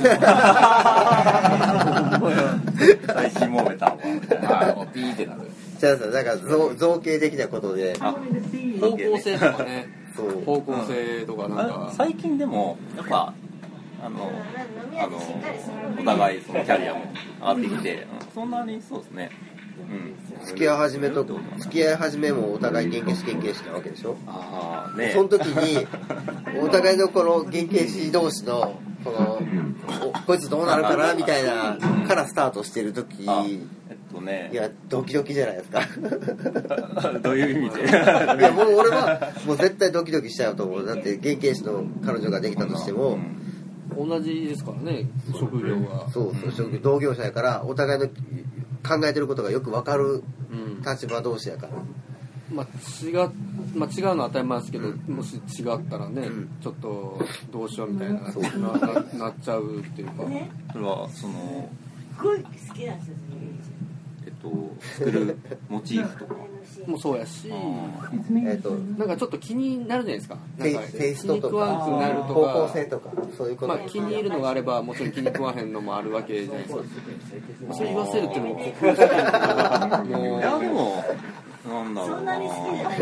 最新揉めたわみたいな。 あもうピーってなる。 じゃあさ、なんか造造形的なことで、 あ方向性とかね。 そう方向性とかなんか。 最近でもやっぱあのあのお互いそのキャリアも上がってきて、そんなにそうですね。うん、 付き合い始めと付き合い始めもお互い原型師原型師なわけでしょ。 ああね。 その時にお互いのこの原型師同士のこのこいつどうなるかなみたいなからスタートしてる時、 えっとね、 いやドキドキじゃないですか。 どういう意味で？ いやもう俺はもう絶対ドキドキしちゃうと思う。だって原型師の彼女ができたとしても、 同じですからね、職業が。 そうそう同業者やからお互いの考えてることがよく分かる立場同士やから、 まあ違う、まあ、違うのは当たり前ですけど、もし違ったらね、うん、ちょっとどうしようみたいな、な, な, なっちゃうっていうか、 それはそのすごい好きなんですよ。 えっと作るモチーフとかもそうやし、 えっとなんかちょっと気になるじゃないですか。 なんかテイストとか気に食わんくなるとか、 方向性とかそういうこと。 まあ気に入るのがあればもちろん気に食わへんのもあるわけじゃないですか。それ言わせるっていうのも国家的なもう。 いやでもなんだろうな。 そんなに好きじゃ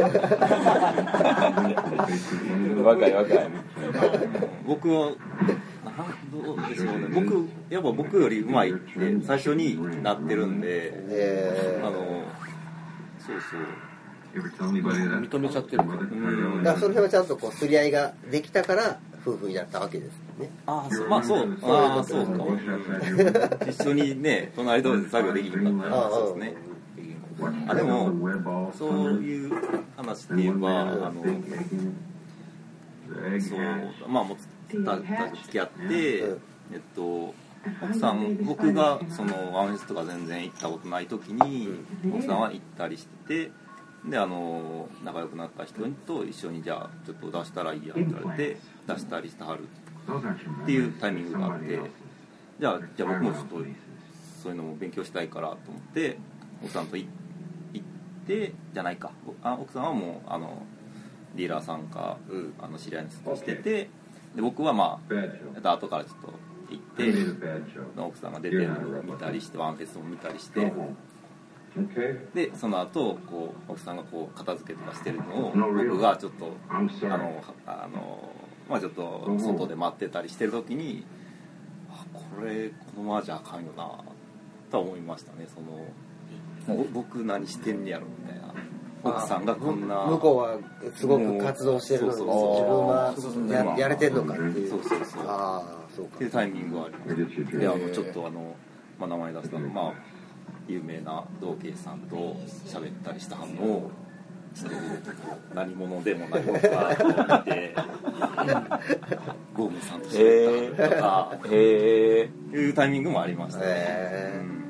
ない。 若い若い。 僕はどうでしょうね。僕やっぱ僕よりうまいって最初になってるんで、 えー、 あのそうそう認めちゃってるから。 うん。だからその辺はちゃんとこうすり合いができたから夫婦になったわけですね。 ああ、まあそう、ああそうか。一緒にね隣同士で作業できるんだったらそうですね。あでもそういう話って言えばあのそうまあもう付き合って、えっと奥さん僕がそのワンフェスとか全然行ったことない時に奥さんは行ったりしてて、であの仲良くなった人と一緒にじゃあちょっと出したらいいやって言われて出したりしてはるっていうタイミングがあって、じゃあじゃあ僕もちょっとそういうのも勉強したいからと思って奥さんと行ってじゃないかあ奥さんはもうあのディーラーさんか、うん、あの知り合いにしてて、で僕はまあ後からちょっと行って奥さんが出てるのを見たりしてワンフェスを見たりして、でその後こう奥さんがこう片付けとかしてるのを僕がちょっとあのあのまあちょっと外で待ってたりしてる時に、あこれこのままじゃあかんよなとは思いましたね。その僕何してんねやろみたいな。奥さんがこんな向こうはすごく活動してるのに自分はや, やれてるのかっていう。 そうそうそう。 ああそうか。 っていうタイミングはあります。であのちょっとあの、まあ、名前出したのまあ有名な道慶さんと喋ったりした反応をしてる何者でもないのかと見てゴームさんと喋ったとかへえいうタイミングもありましたね。 へーうん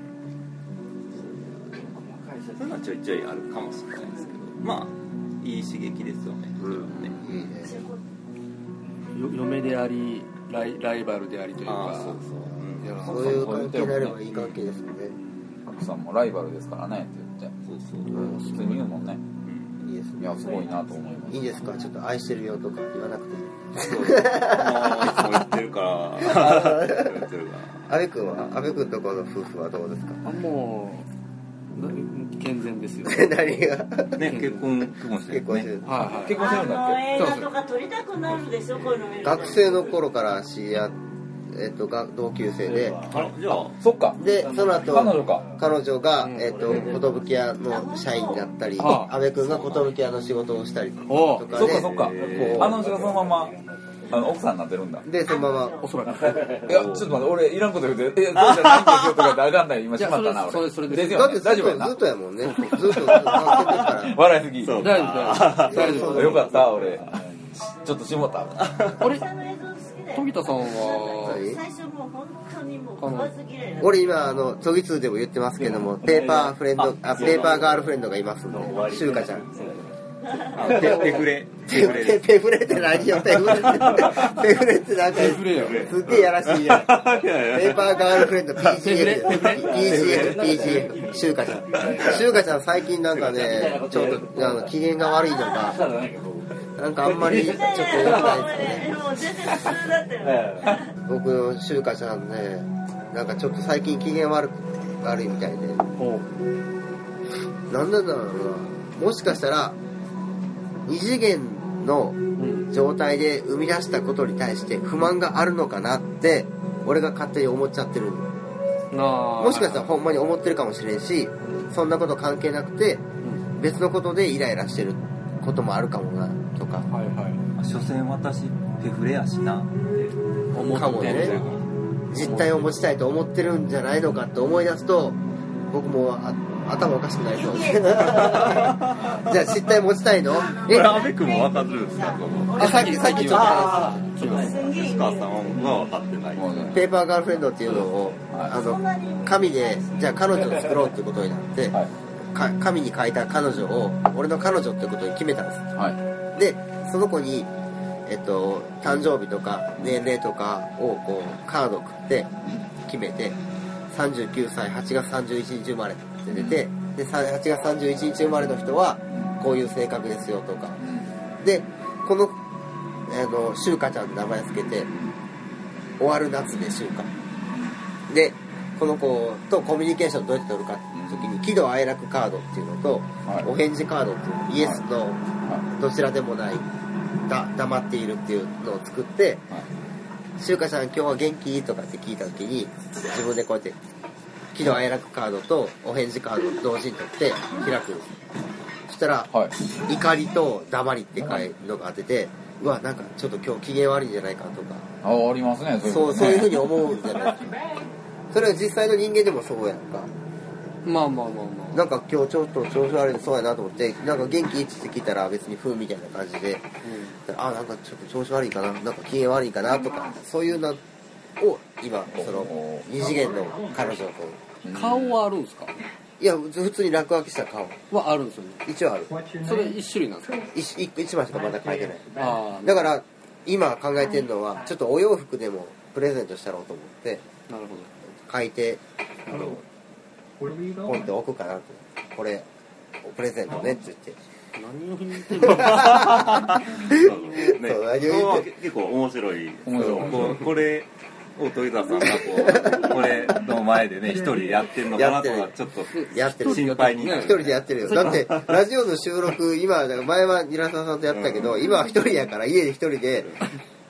そういうのはちょいちょいあるかもしれないですけど、まあいい刺激ですよね。それはね。 いいね。 よ嫁でありライ、ライバルでありというか、 ああそうそう。うんいやそういう関係になればいい関係ですよね。 奥さんもライバルですからねって言ってそうそう。 うん普通に言うもんね。 いいですね。 いやすごいなと思います。 いいですか、ちょっと愛してるよとか言わなくていい。 そうもういつも言ってるから言ってるから阿部君は、阿部君とこの夫婦はどうですか。 あもう健全ですよ。 何がね結婚結婚してるね結婚してる。 はいはい。 結婚してるんだっけ？ 映画とか撮りたくなるでしょ、こういうの見ると。 学生の頃から知り合っえっとが同級生で、 あじゃあそっか。 でその後彼女か。 彼女がえっと寿屋の社員になったり、 はあ阿部君が寿屋の仕事をしたりおうとかで、 そっかそっか。 こうあの人がそのままあの奥さんになってるんだ。 でそのままおそらく。 いやちょっと待って俺いらんこと言うてえそうじゃないんですよとかってあかんない今しまったないやそれ俺。 それそれですですよね。 だってずっ大丈夫やなとずっ。とやもんね。ずっとずっとずっとから笑いすぎ。 そう大丈夫大丈夫。 よかった俺。ちょっと下った。 俺下の映像好きだよ。 富田さんは何最初もう本当にもう食わず嫌いだった。 俺今あの都議通でも言ってますけども、ペーパーフレンドあペーパーガールフレンドがいますんで、しゅうかちゃん。 あペペフレペペペフレって何よ、ペフレって。ペフレってなんかペフレよすっげえやらしいじゃん。ペいやいやーパーガールフレンド ピージーエフペフレピージーエフ ピージーエフ しゅうかちゃん。しゅうかちゃん最近なんかね、ちょっとあの機嫌が悪いのか、なんかあんまりちょっと良くないですね。 もう全然普通だったよ。 僕のしゅうかちゃんね、なんかちょっと最近機嫌悪く悪いみたいで、 おうなんなんだろうな、もしかしたら二次元のうん状態で生み出したことに対して不満があるのかなって俺が勝手に思っちゃってる。 あもしかしたらほんまに思ってるかもしれんし、そんなこと関係なくて別のことでイライラしてることもあるかもなとか、 はいはい所詮私ペフレやしな思かもねってる。 実態を持ちたいと思ってるんじゃないのかって思い出すと僕もあ頭おかしくなりそうですじゃあ実態持ちたいのこれ阿部君も分かってるんですかえさっきさっきちょっと話吉川さんは分かってないペーパーガールフレンドっていうのをあの紙でじゃあ彼女を作ろうっていうことになって、 はいか紙に書いた彼女を俺の彼女ってことに決めたんです。 はい。 でその子に、えっと、誕生日とか年齢とかをこうカードを送って決めて、さんじゅうきゅうさいはちがつさんじゅういちにち生まれって出て、ではちがつさんじゅういちにち生まれの人はこういう性格ですよとかで、このあのしゅうかちゃんの名前つけて終わる夏でしゅうかで、この子とコミュニケーションどうやって取るかっていう時に喜怒哀楽カードっていうのと、 はいお返事カードっていうイエスのどちらでもないだ黙っているっていうのを作って、しゅうかちゃん今日は元気とかって聞いた時に自分でこうやって喜怒哀楽カードとお返事カードを同時に取って開くんです。そしたら、 はい。 怒りと黙りって書いのが当てて、うわなんかちょっと今日機嫌悪いんじゃないかとか、 あありますね。 そうそういうふうに。 に思うんじゃないですか。それは実際の人間でもそうやんか。 まあまあまあまあ。 なんか今日ちょっと調子悪いのそうやなと思って、なんか元気って聞いたら別にふうみたいな感じで、あなんかちょっと調子悪いかな、なんか機嫌悪いかなとか、そういうのを今その二次元の彼女と、 顔はあるんですか？ いや普通に落書きした顔はあるんですよね。 一応ある。 それ一種類なんですか？ 一一一枚しかまだ書いてない。 ああ、 だから今考えてるのはちょっとお洋服でもプレゼントしたろうと思ってなるほ書いてあのポンって置くかなと。これプレゼントねって言って。 ど。何を言ってるの？ ねそう何を言って結構面白い面白いそうこうこれを鳥田さんがこうこれの前でね一人でやってんのかなとかちょっとやってる。 心配になる一人でやってるよ。だってラジオの収録今前はニラサさんとやったけど、今は一人やから家で一人で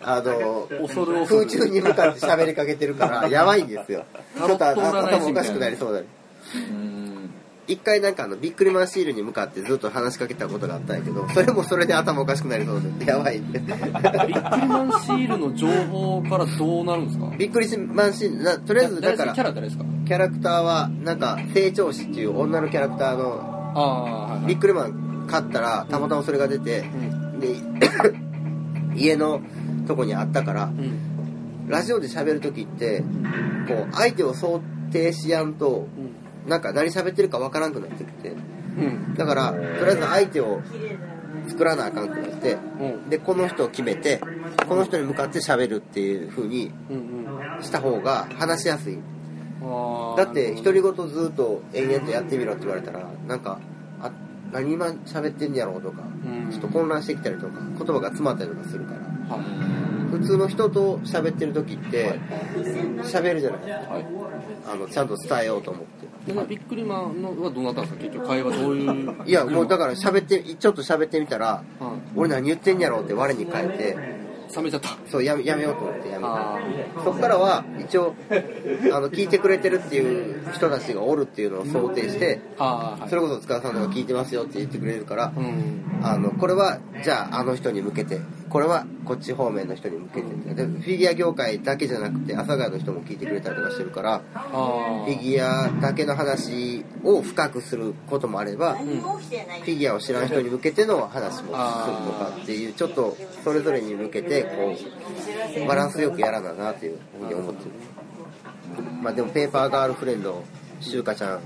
あの恐る恐る空中に向かって喋りかけてるからやばいんですよ。ちょっと頭おかしくなりそうだね。一回なんかあのビックリマンシールに向かってずっと話しかけたことがあったんやけど、それもそれで頭おかしくなりそうでやばい。ビックリマンシールの情報からどうなるんですか？ ビックリマンシールなとりあえずだからキャラ誰ですか？ キャラクターはなんか成長子っていう女のキャラクターのあ、はいはい、 ビックリマン買ったらたまたまそれが出て、うん、で家のとこにあったから、うん、ラジオで喋るときってこう相手を想定しやんと、うん、なんか何喋ってるかわからんくなってきて、うん、だからとりあえず相手を作らなあかんくなって、うん、でこの人を決めてこの人に向かって喋るっていう風にした方が話しやすい。だって独り言ずっと延々とやってみろって言われたらなんかあ何今喋ってんやろうとか、うん、ちょっと混乱してきたりとか言葉が詰まったりとかするから、はい、普通の人と喋ってる時って喋るじゃないですか、はい、あのちゃんと伝えようと思ってでビックリマンのはどうなったんですか？結局会話どういういやもうだから喋ってちょっと喋ってみたら、うん、俺何言ってんやろうって我に返って冷めちゃった。 そうやめ、やめようと思ってやめた。そっからは一応あの聞いてくれてるっていう人たちがおるっていうのを想定して、うん、それこそ塚田さんとか聞いてますよって言ってくれるから、うん、あのこれはじゃああの人に向けてこれはこっち方面の人に向けてでフィギュア業界だけじゃなくて阿佐ヶ谷の人も聞いてくれたりとかしてるからフィギュアだけの話を深くすることもあれば、うん、フィギュアを知らん人に向けての話もするとかっていうちょっとそれぞれに向けてこうバランスよくやらななっていうふうに思ってる。まあでもペーパーガールフレンドしゅうかちゃん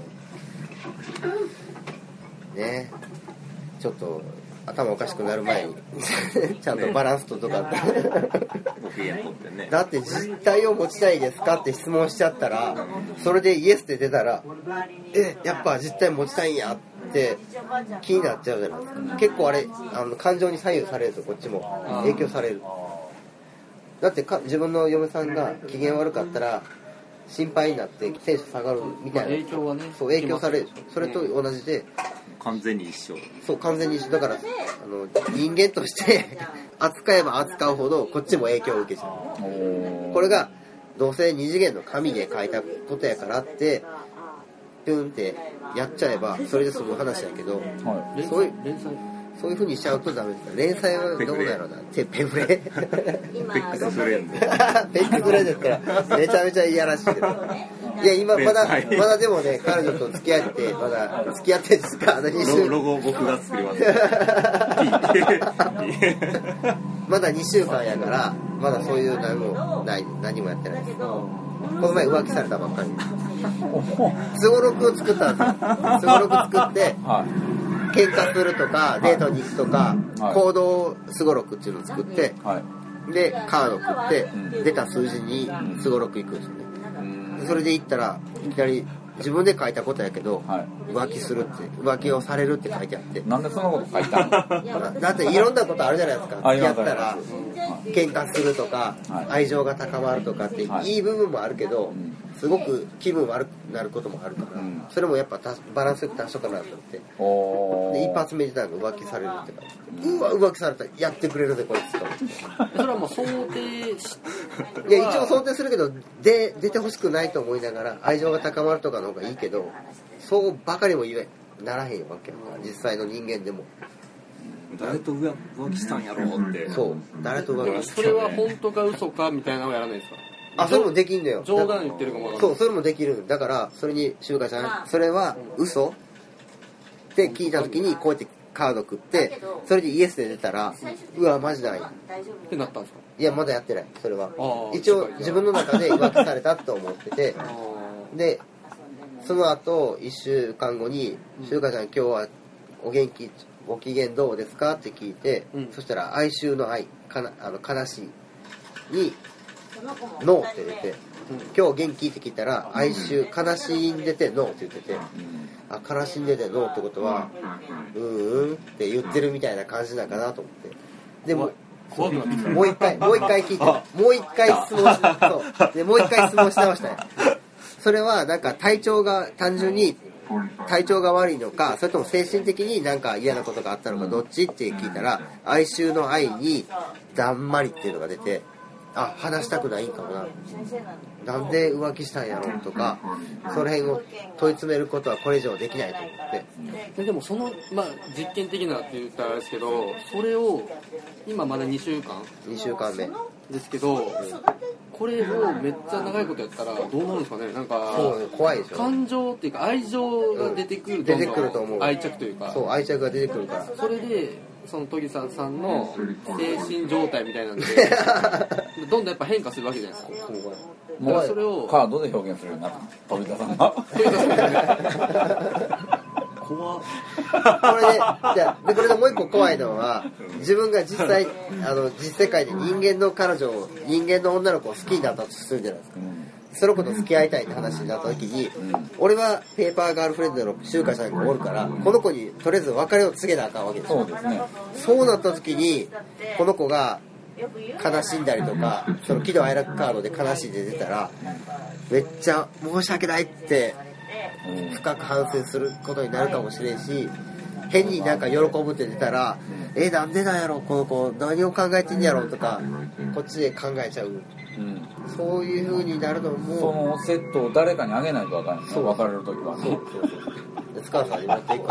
ねちょっと頭おかしくなる前にちゃんとバランスととかだって実体を持ちたいですかって質問しちゃったらそれでイエスって出たらえやっぱ実体持ちたいんやって気になっちゃうじゃないですか。結構あれあの感情に左右されるとこっちも影響される。だってか自分の嫁さんが機嫌悪かったら心配になってテンション下がるみたいな、まあ、影響はねそう影響される。それと同じで完全に一緒。 そう完全に一緒だからあの人間として扱えば扱うほどこっちも影響を受けちゃう。これがどうせ二次元の紙で書いたことやからってピュンってやっちゃえばそれで済む話やけど、はい、そういう連載そういう風にしちゃうとダメです。連載はどうだろうな。ペフレ。ペックスフレンド。ペックスフレンドですからめちゃめちゃいやらしいけど。いや今まだまだでもね彼女と付き合ってまだ付き合ってんですか。 ロ, ロゴ僕が作ります。 まだにしゅうかんやからまだそういう何もない何もやってないです。この前浮気されたばっかり。すごろくを作ったんですよ。すごろく作って。はい喧嘩するとかデートに行くとか、はい、行動すごろくっていうのを作って、はい、でカード振って、うん、出た数字にすごろく行くんですよね、うん、それで行ったらいきなり自分で書いたことやけど、はい、浮気するって浮気をされるって書いてあって。 なんでそんなこと書いたの？ だっていろんなことあるじゃないですか。付き合ったら喧嘩するとか、はい、愛情が高まるとかって、はい、いい部分もあるけど、うんすごく気分悪くなることもあるから、うん、それもやっぱバランスよく足しとかなと思ってで一発目でたのが浮気されるって感じ、うん、うわ浮気されたらやってくれるぜこいつとそれはもう想定しいや一応想定するけどで出てほしくないと思いながら愛情が高まるとかの方がいいけどそうばかりも言えならへんわけやから実際の人間でも誰と浮気したんやろうってそう誰と浮気したんやろうそれは本当か嘘かみたいなのをやらないですか？ あ、それもできんだよ。 冗談言ってるかもわかんない。 そう、それもできる。だから、それに、しゅうかちゃん、それは嘘って聞いたときに、こうやってカード食って、それでイエスで出たら、うわ、マジだい。 ってなったんですか？ いや、まだやってない。それは。一応、自分の中で浮気されたと思ってて、で、その後、いっしゅうかんごに、しゅうかちゃん、今日はお元気、ご機嫌どうですかって聞いて、うん、そしたら、哀愁の愛、かなあの悲しいに、ノーって出て、今日元気って聞いたら哀愁悲しんでてノーって言ってて、あ悲しんでてノーってことはうーんって言ってるみたいな感じなんかなと思って、でももう一回もう一回聞いてもう一回質問しそうでもう一回質問し直したよ。それはなんか体調が単純に体調が悪いのかそれとも精神的になんか嫌なことがあったのかどっちって聞いたら哀愁の愛にだんまりっていうのが出て、あ、話したくないんかもな、なんで浮気したんやろとか、その辺を問い詰めることはこれ以上できないと思って。 でもその、まあ、実験的なって言ったらあれですけど、それを今まだにしゅうかんにしゅうかんめですけど、これをめっちゃ長いことやったらどうなるんですかね。なんかそう怖いでしょ。 感情っていうか愛情が出てくる、 うん、出てくると思う。 愛着というか、 そう愛着が出てくるから、 それでそのトギさんさんの精神状態みたいなんでどんどんやっぱ変化するわけじゃないですか。 もうそれをカードで表現するようになった飛田さんが怖っ。 これで、じゃあでこれでもう一個怖いのは、自分が実際あの実世界で人間の彼女を人間の女の子を好きになったとするじゃないですか、うん、その子と付き合いたいって話になった時に、うん、俺はペーパーガールフレンドのしゅうかちゃんがおるから、この子にとりあえず別れを告げなあかんわけですよ。 そうですね。 そうなった時にこの子が悲しんだりとか、その喜怒哀楽カードで悲しんで出たらめっちゃ申し訳ないって深く反省することになるかもしれんし、変になんか喜ぶって出たら、えなんでなんやろこの子何を考えてんやろとかこっちで考えちゃう、うん、そういう風になるのも、 そのセットを誰かにあげないと分からない。そう別れる時はね。そうそうそう。 塚さんに持っていく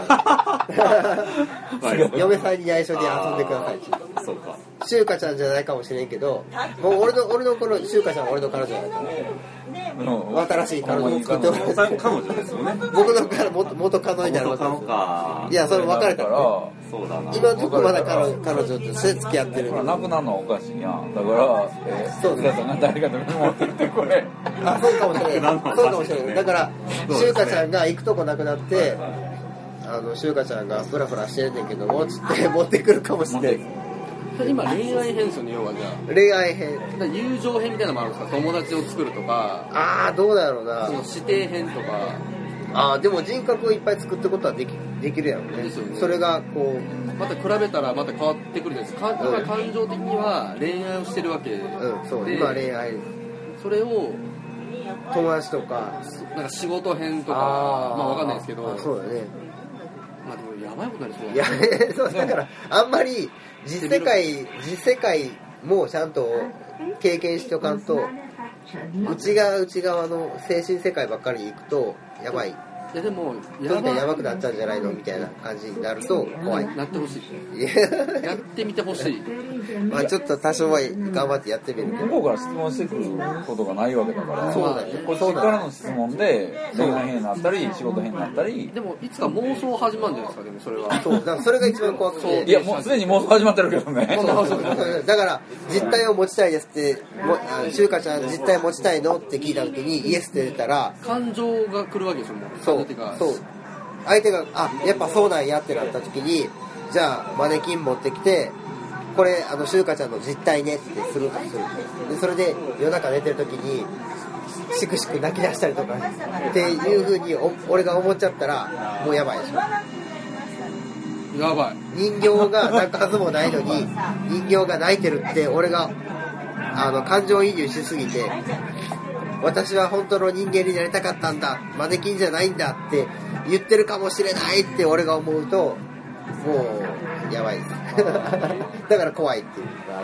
から嫁さんに内緒に遊んでください。 そうか。 しゅうかちゃんじゃないかもしれんけど、もう俺の俺のこのしゅうかちゃんは俺の彼女やから、うん、新しい彼女を作ってもらう。 彼女ですよね。 僕の彼元元彼女になるわけです。いやそれ別れたから。 そうだな。 今のとこまだ彼彼女として付き合ってる。 なくなるのはおかしいやん。だから、えー、そうですね。誰かと見守ってきてこれ。 あ、そうかもしれない。そうかもしれない。だからしゅうかちゃんが行くとこなくなって。あのしゅうかちゃんがフラフラしてるんだけどもつって持ってくるかもしれない。 今恋愛編ですよね、要は。じゃあ恋愛編、 友情編みたいなのもあるんですか。友達を作るとか、 ああどうだろうな、 その指定編とか。 ああでも人格をいっぱい作ってことはできできるやろね。ですよね。それがこうまた比べたらまた変わってくるんですか。今感情的には恋愛をしてるわけで、 うん、そう今恋愛、 それを友達とかなんか仕事編とか、あまあわかんないですけど、 そうだね。 まあでもやばいことになりそうだね。 いやそうだからあんまり実世界実世界もちゃんと経験しておかんと、内側内側の精神世界ばっかり行くとやばい。 いやでもやばいやばくなっちゃうんじゃないのみたいな感じになると怖い。 なってほしい。やってみてほしい。 まあちょっと多少は頑張ってやってみるけど。 向こうから質問してくることがないわけだから。 そうだね。 こっちからの質問で恋愛編になったり仕事編になったり。 でもいつか妄想始まるんじゃないですか。でもそれは。 そうだからそれが一番怖くて。 いやもうすでに妄想始まってるけどね。 だから実体を持ちたいですってしゅうかちゃん実体持ちたいのって聞いた時にイエスって出たら感情が来るわけですよ。 そうそう相手があやっぱそうなんやってなった時にじゃあマネキン持ってきてこれあのしゅうかちゃんの実体ねってするとするでそれで夜中寝てる時にしくしく泣き出したりとかっていう風にお俺が思っちゃったらもうやばいでしょ。 やばい。 人形が泣くはずもないのに人形が泣いてるって俺があの感情移入しすぎて私は本当の人間になりたかったんだマネキンじゃないんだって言ってるかもしれないって俺が思うともうやばいですだから怖いっていうのが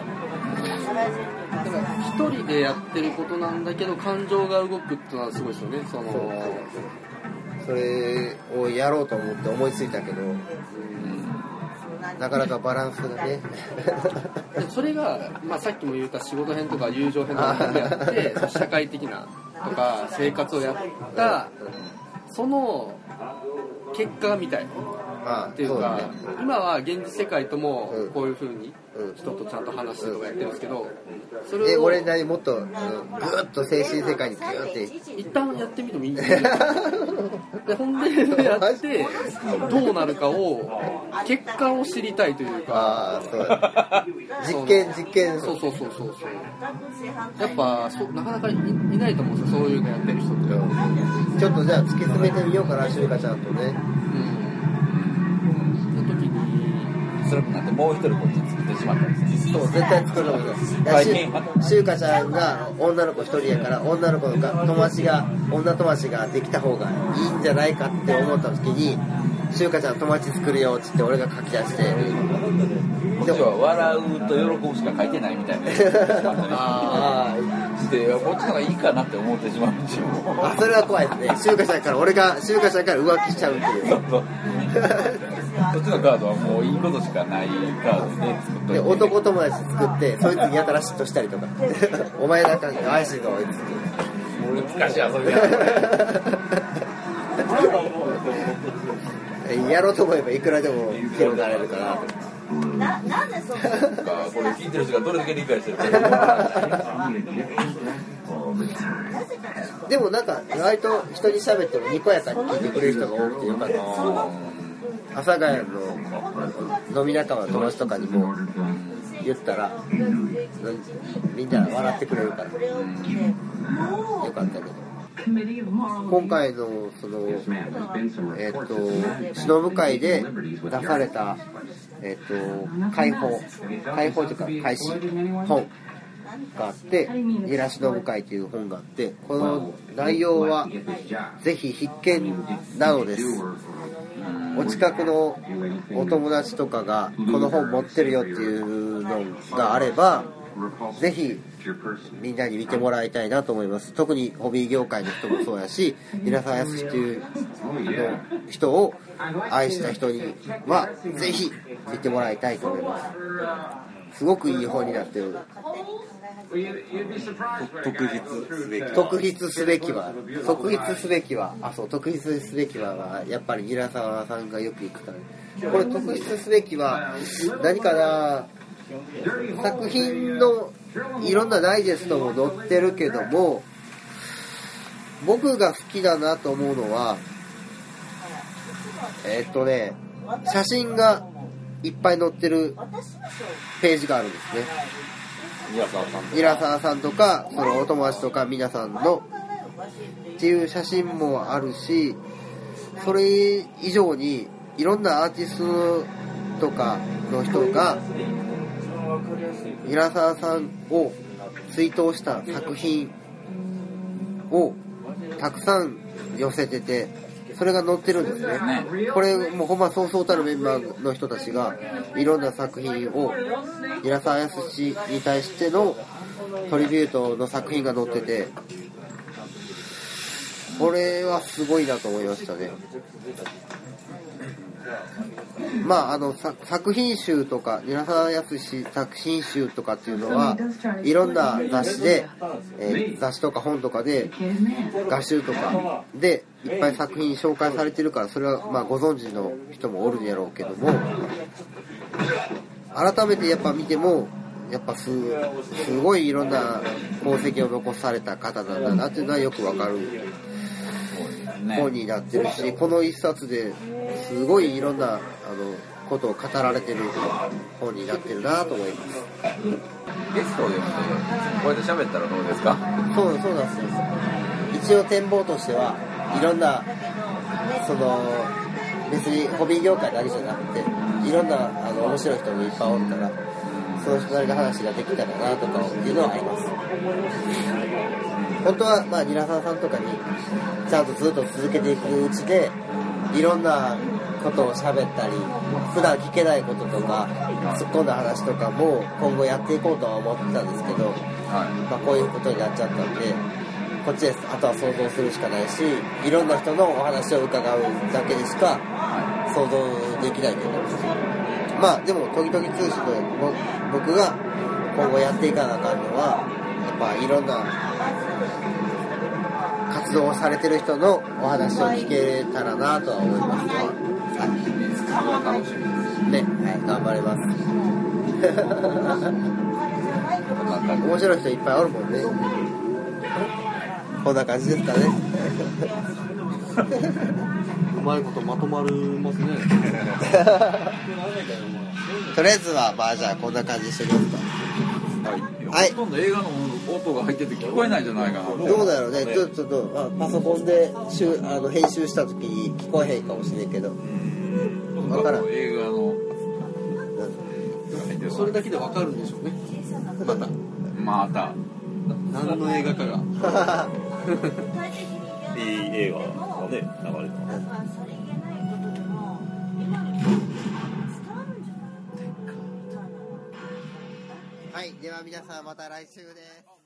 ある。 だから一人でやってることなんだけど感情が動くってのはすごいですよね。そのそれをやろうと思って思いついたけど、うん、なかなかバランスがねそれが、まあ、さっきも言った仕事編とか友情編とかやって社会的なとか生活をやったその結果が見たいっていうか、今は現実世界ともこういう風に人とちゃんと話してとかやってるんですけど、それをえ俺なりもっと、うん、ぐーっと精神世界にギューって一旦やってみてもいいんですよでほんでやってどうなるかを結果を知りたいというか、 あそうだ実験実験そうそうそうそうやっぱそなかなか い, いないと思うんですよそういうのやってる人って、 うん、ちょっとじゃあ突き詰めてみようかなしゅうかちゃんとね、 うん、の時に辛くなってもう一人こっちについてってしまったんですね。 そう絶対作ると思う。しゅうかちゃんが女の子一人やから女の子が友達が女友達ができた方がいいんじゃないかって思った時にしゅうかちゃん友達作るよっつって俺が書き出してこっちは笑うと喜ぶしか書いてないみたいなあでこっちの方がいいかなって思ってしまうんですよ。 あそれは怖いですね。しゅうかちゃんから俺がしゅうかちゃんから浮気しちゃうっていうそうそうそっちのカードはもういいことしかないカードで作っといて、 で男友達作ってそいつにやたら嫉妬したりとかお前なんか愛しいぞ難しい遊びだやろうと思えばいくらでも広がれるかなとななんでそんなこれ聞いてる人がどれだけ理解してるかでもなんか意外と人に喋ってもにこやかに聞いてくれる人が多くてよかったです。阿佐ヶ谷の飲み仲間の友達とかにも言ったらみんな笑ってくれるからよかったけど今回のそのえっと忍ぶ会で出されたえっと解放解放というか開始本があってニラ忍ぶ会という本があってこの内容はぜひ必見なのです。お近くのお友達とかがこの本持ってるよっていうのがあればぜひみんなに見てもらいたいなと思います。特にホビー業界の人もそうやし皆さんやすしという人を愛した人にはぜひ見てもらいたいと思います。すごくいい本になってる。 特筆すべき特筆すべきは特筆すべきはあそう特筆すべきははやっぱりニラ沢さんがよく行くからこれ特筆すべきは何かな作品のいろんなダイジェストも載ってるけども僕が好きだなと思うのはえーっとね写真がいっぱい載ってるページがあるんですね。 ニラ沢さんニラ沢さんとかそのお友達とか皆さんのっていう写真もあるしそれ以上にいろんなアーティストとかの人がニラ沢さんを追悼した作品をたくさん寄せててそれが載ってるんですね。これもうほんまそうそうたるメンバーの人たちがいろんな作品をニラ沢やすしに対してのトリビュートの作品が載っててこれはすごいなと思いましたね。まああの作品集とかニラ沢やすし作品集とかっていうのはいろんな雑誌で、えー、雑誌とか本とかで画集とかでいっぱい作品紹介されてるからそれはまあご存知の人もおるんやろうけども改めてやっぱ見てもやっぱす, すごいいろんな功績を残された方なんだなっていうのはよくわかる本になってるしこの一冊ですごいいろんなあのことを語られてる本になってるなと思います。 ゲストを呼んでこうやって喋ったらどうですか？ そうそうなんですよ。一応展望としてはいろんなその別にホビー業界だけじゃなくていろんなあの面白い人もいっぱいおるからその人なりの話ができたらなとかいうのはあります。本当はまあニラ沢さんとかにちゃんとずっと続けていくうちでいろんなことを喋ったり普段聞けないこととか突っ込んだ話とかも今後やっていこうとは思ってたんですけど、はいまあ、こういうことになっちゃったんでこっちです。あとは想像するしかないしいろんな人のお話を伺うだけでしか想像できないけどまあでも時々通信で僕が今後やっていかなあかんのはやっぱいろんな活動をされてる人のお話を聞けたらなとは思いますね。はい、楽しみですね。はい、頑張ります。面白い人いっぱいおるもんね。こんな感じですかね。 うまいことまとまりますね。 とりあえずはまあじゃあこんな感じにしておきますか。 はい、ほとんど映画の音が入ってて聞こえないんじゃないかな。 どうだろうね。ちょっと、ちょっとパソコンでしゅあの編集した時に聞こえへんかもしれんけど。わからん。 映画のそれだけでわかるんでしょうね。またまた何の映画かがいい映画がね流れてます。 はい、では皆さんまた来週です。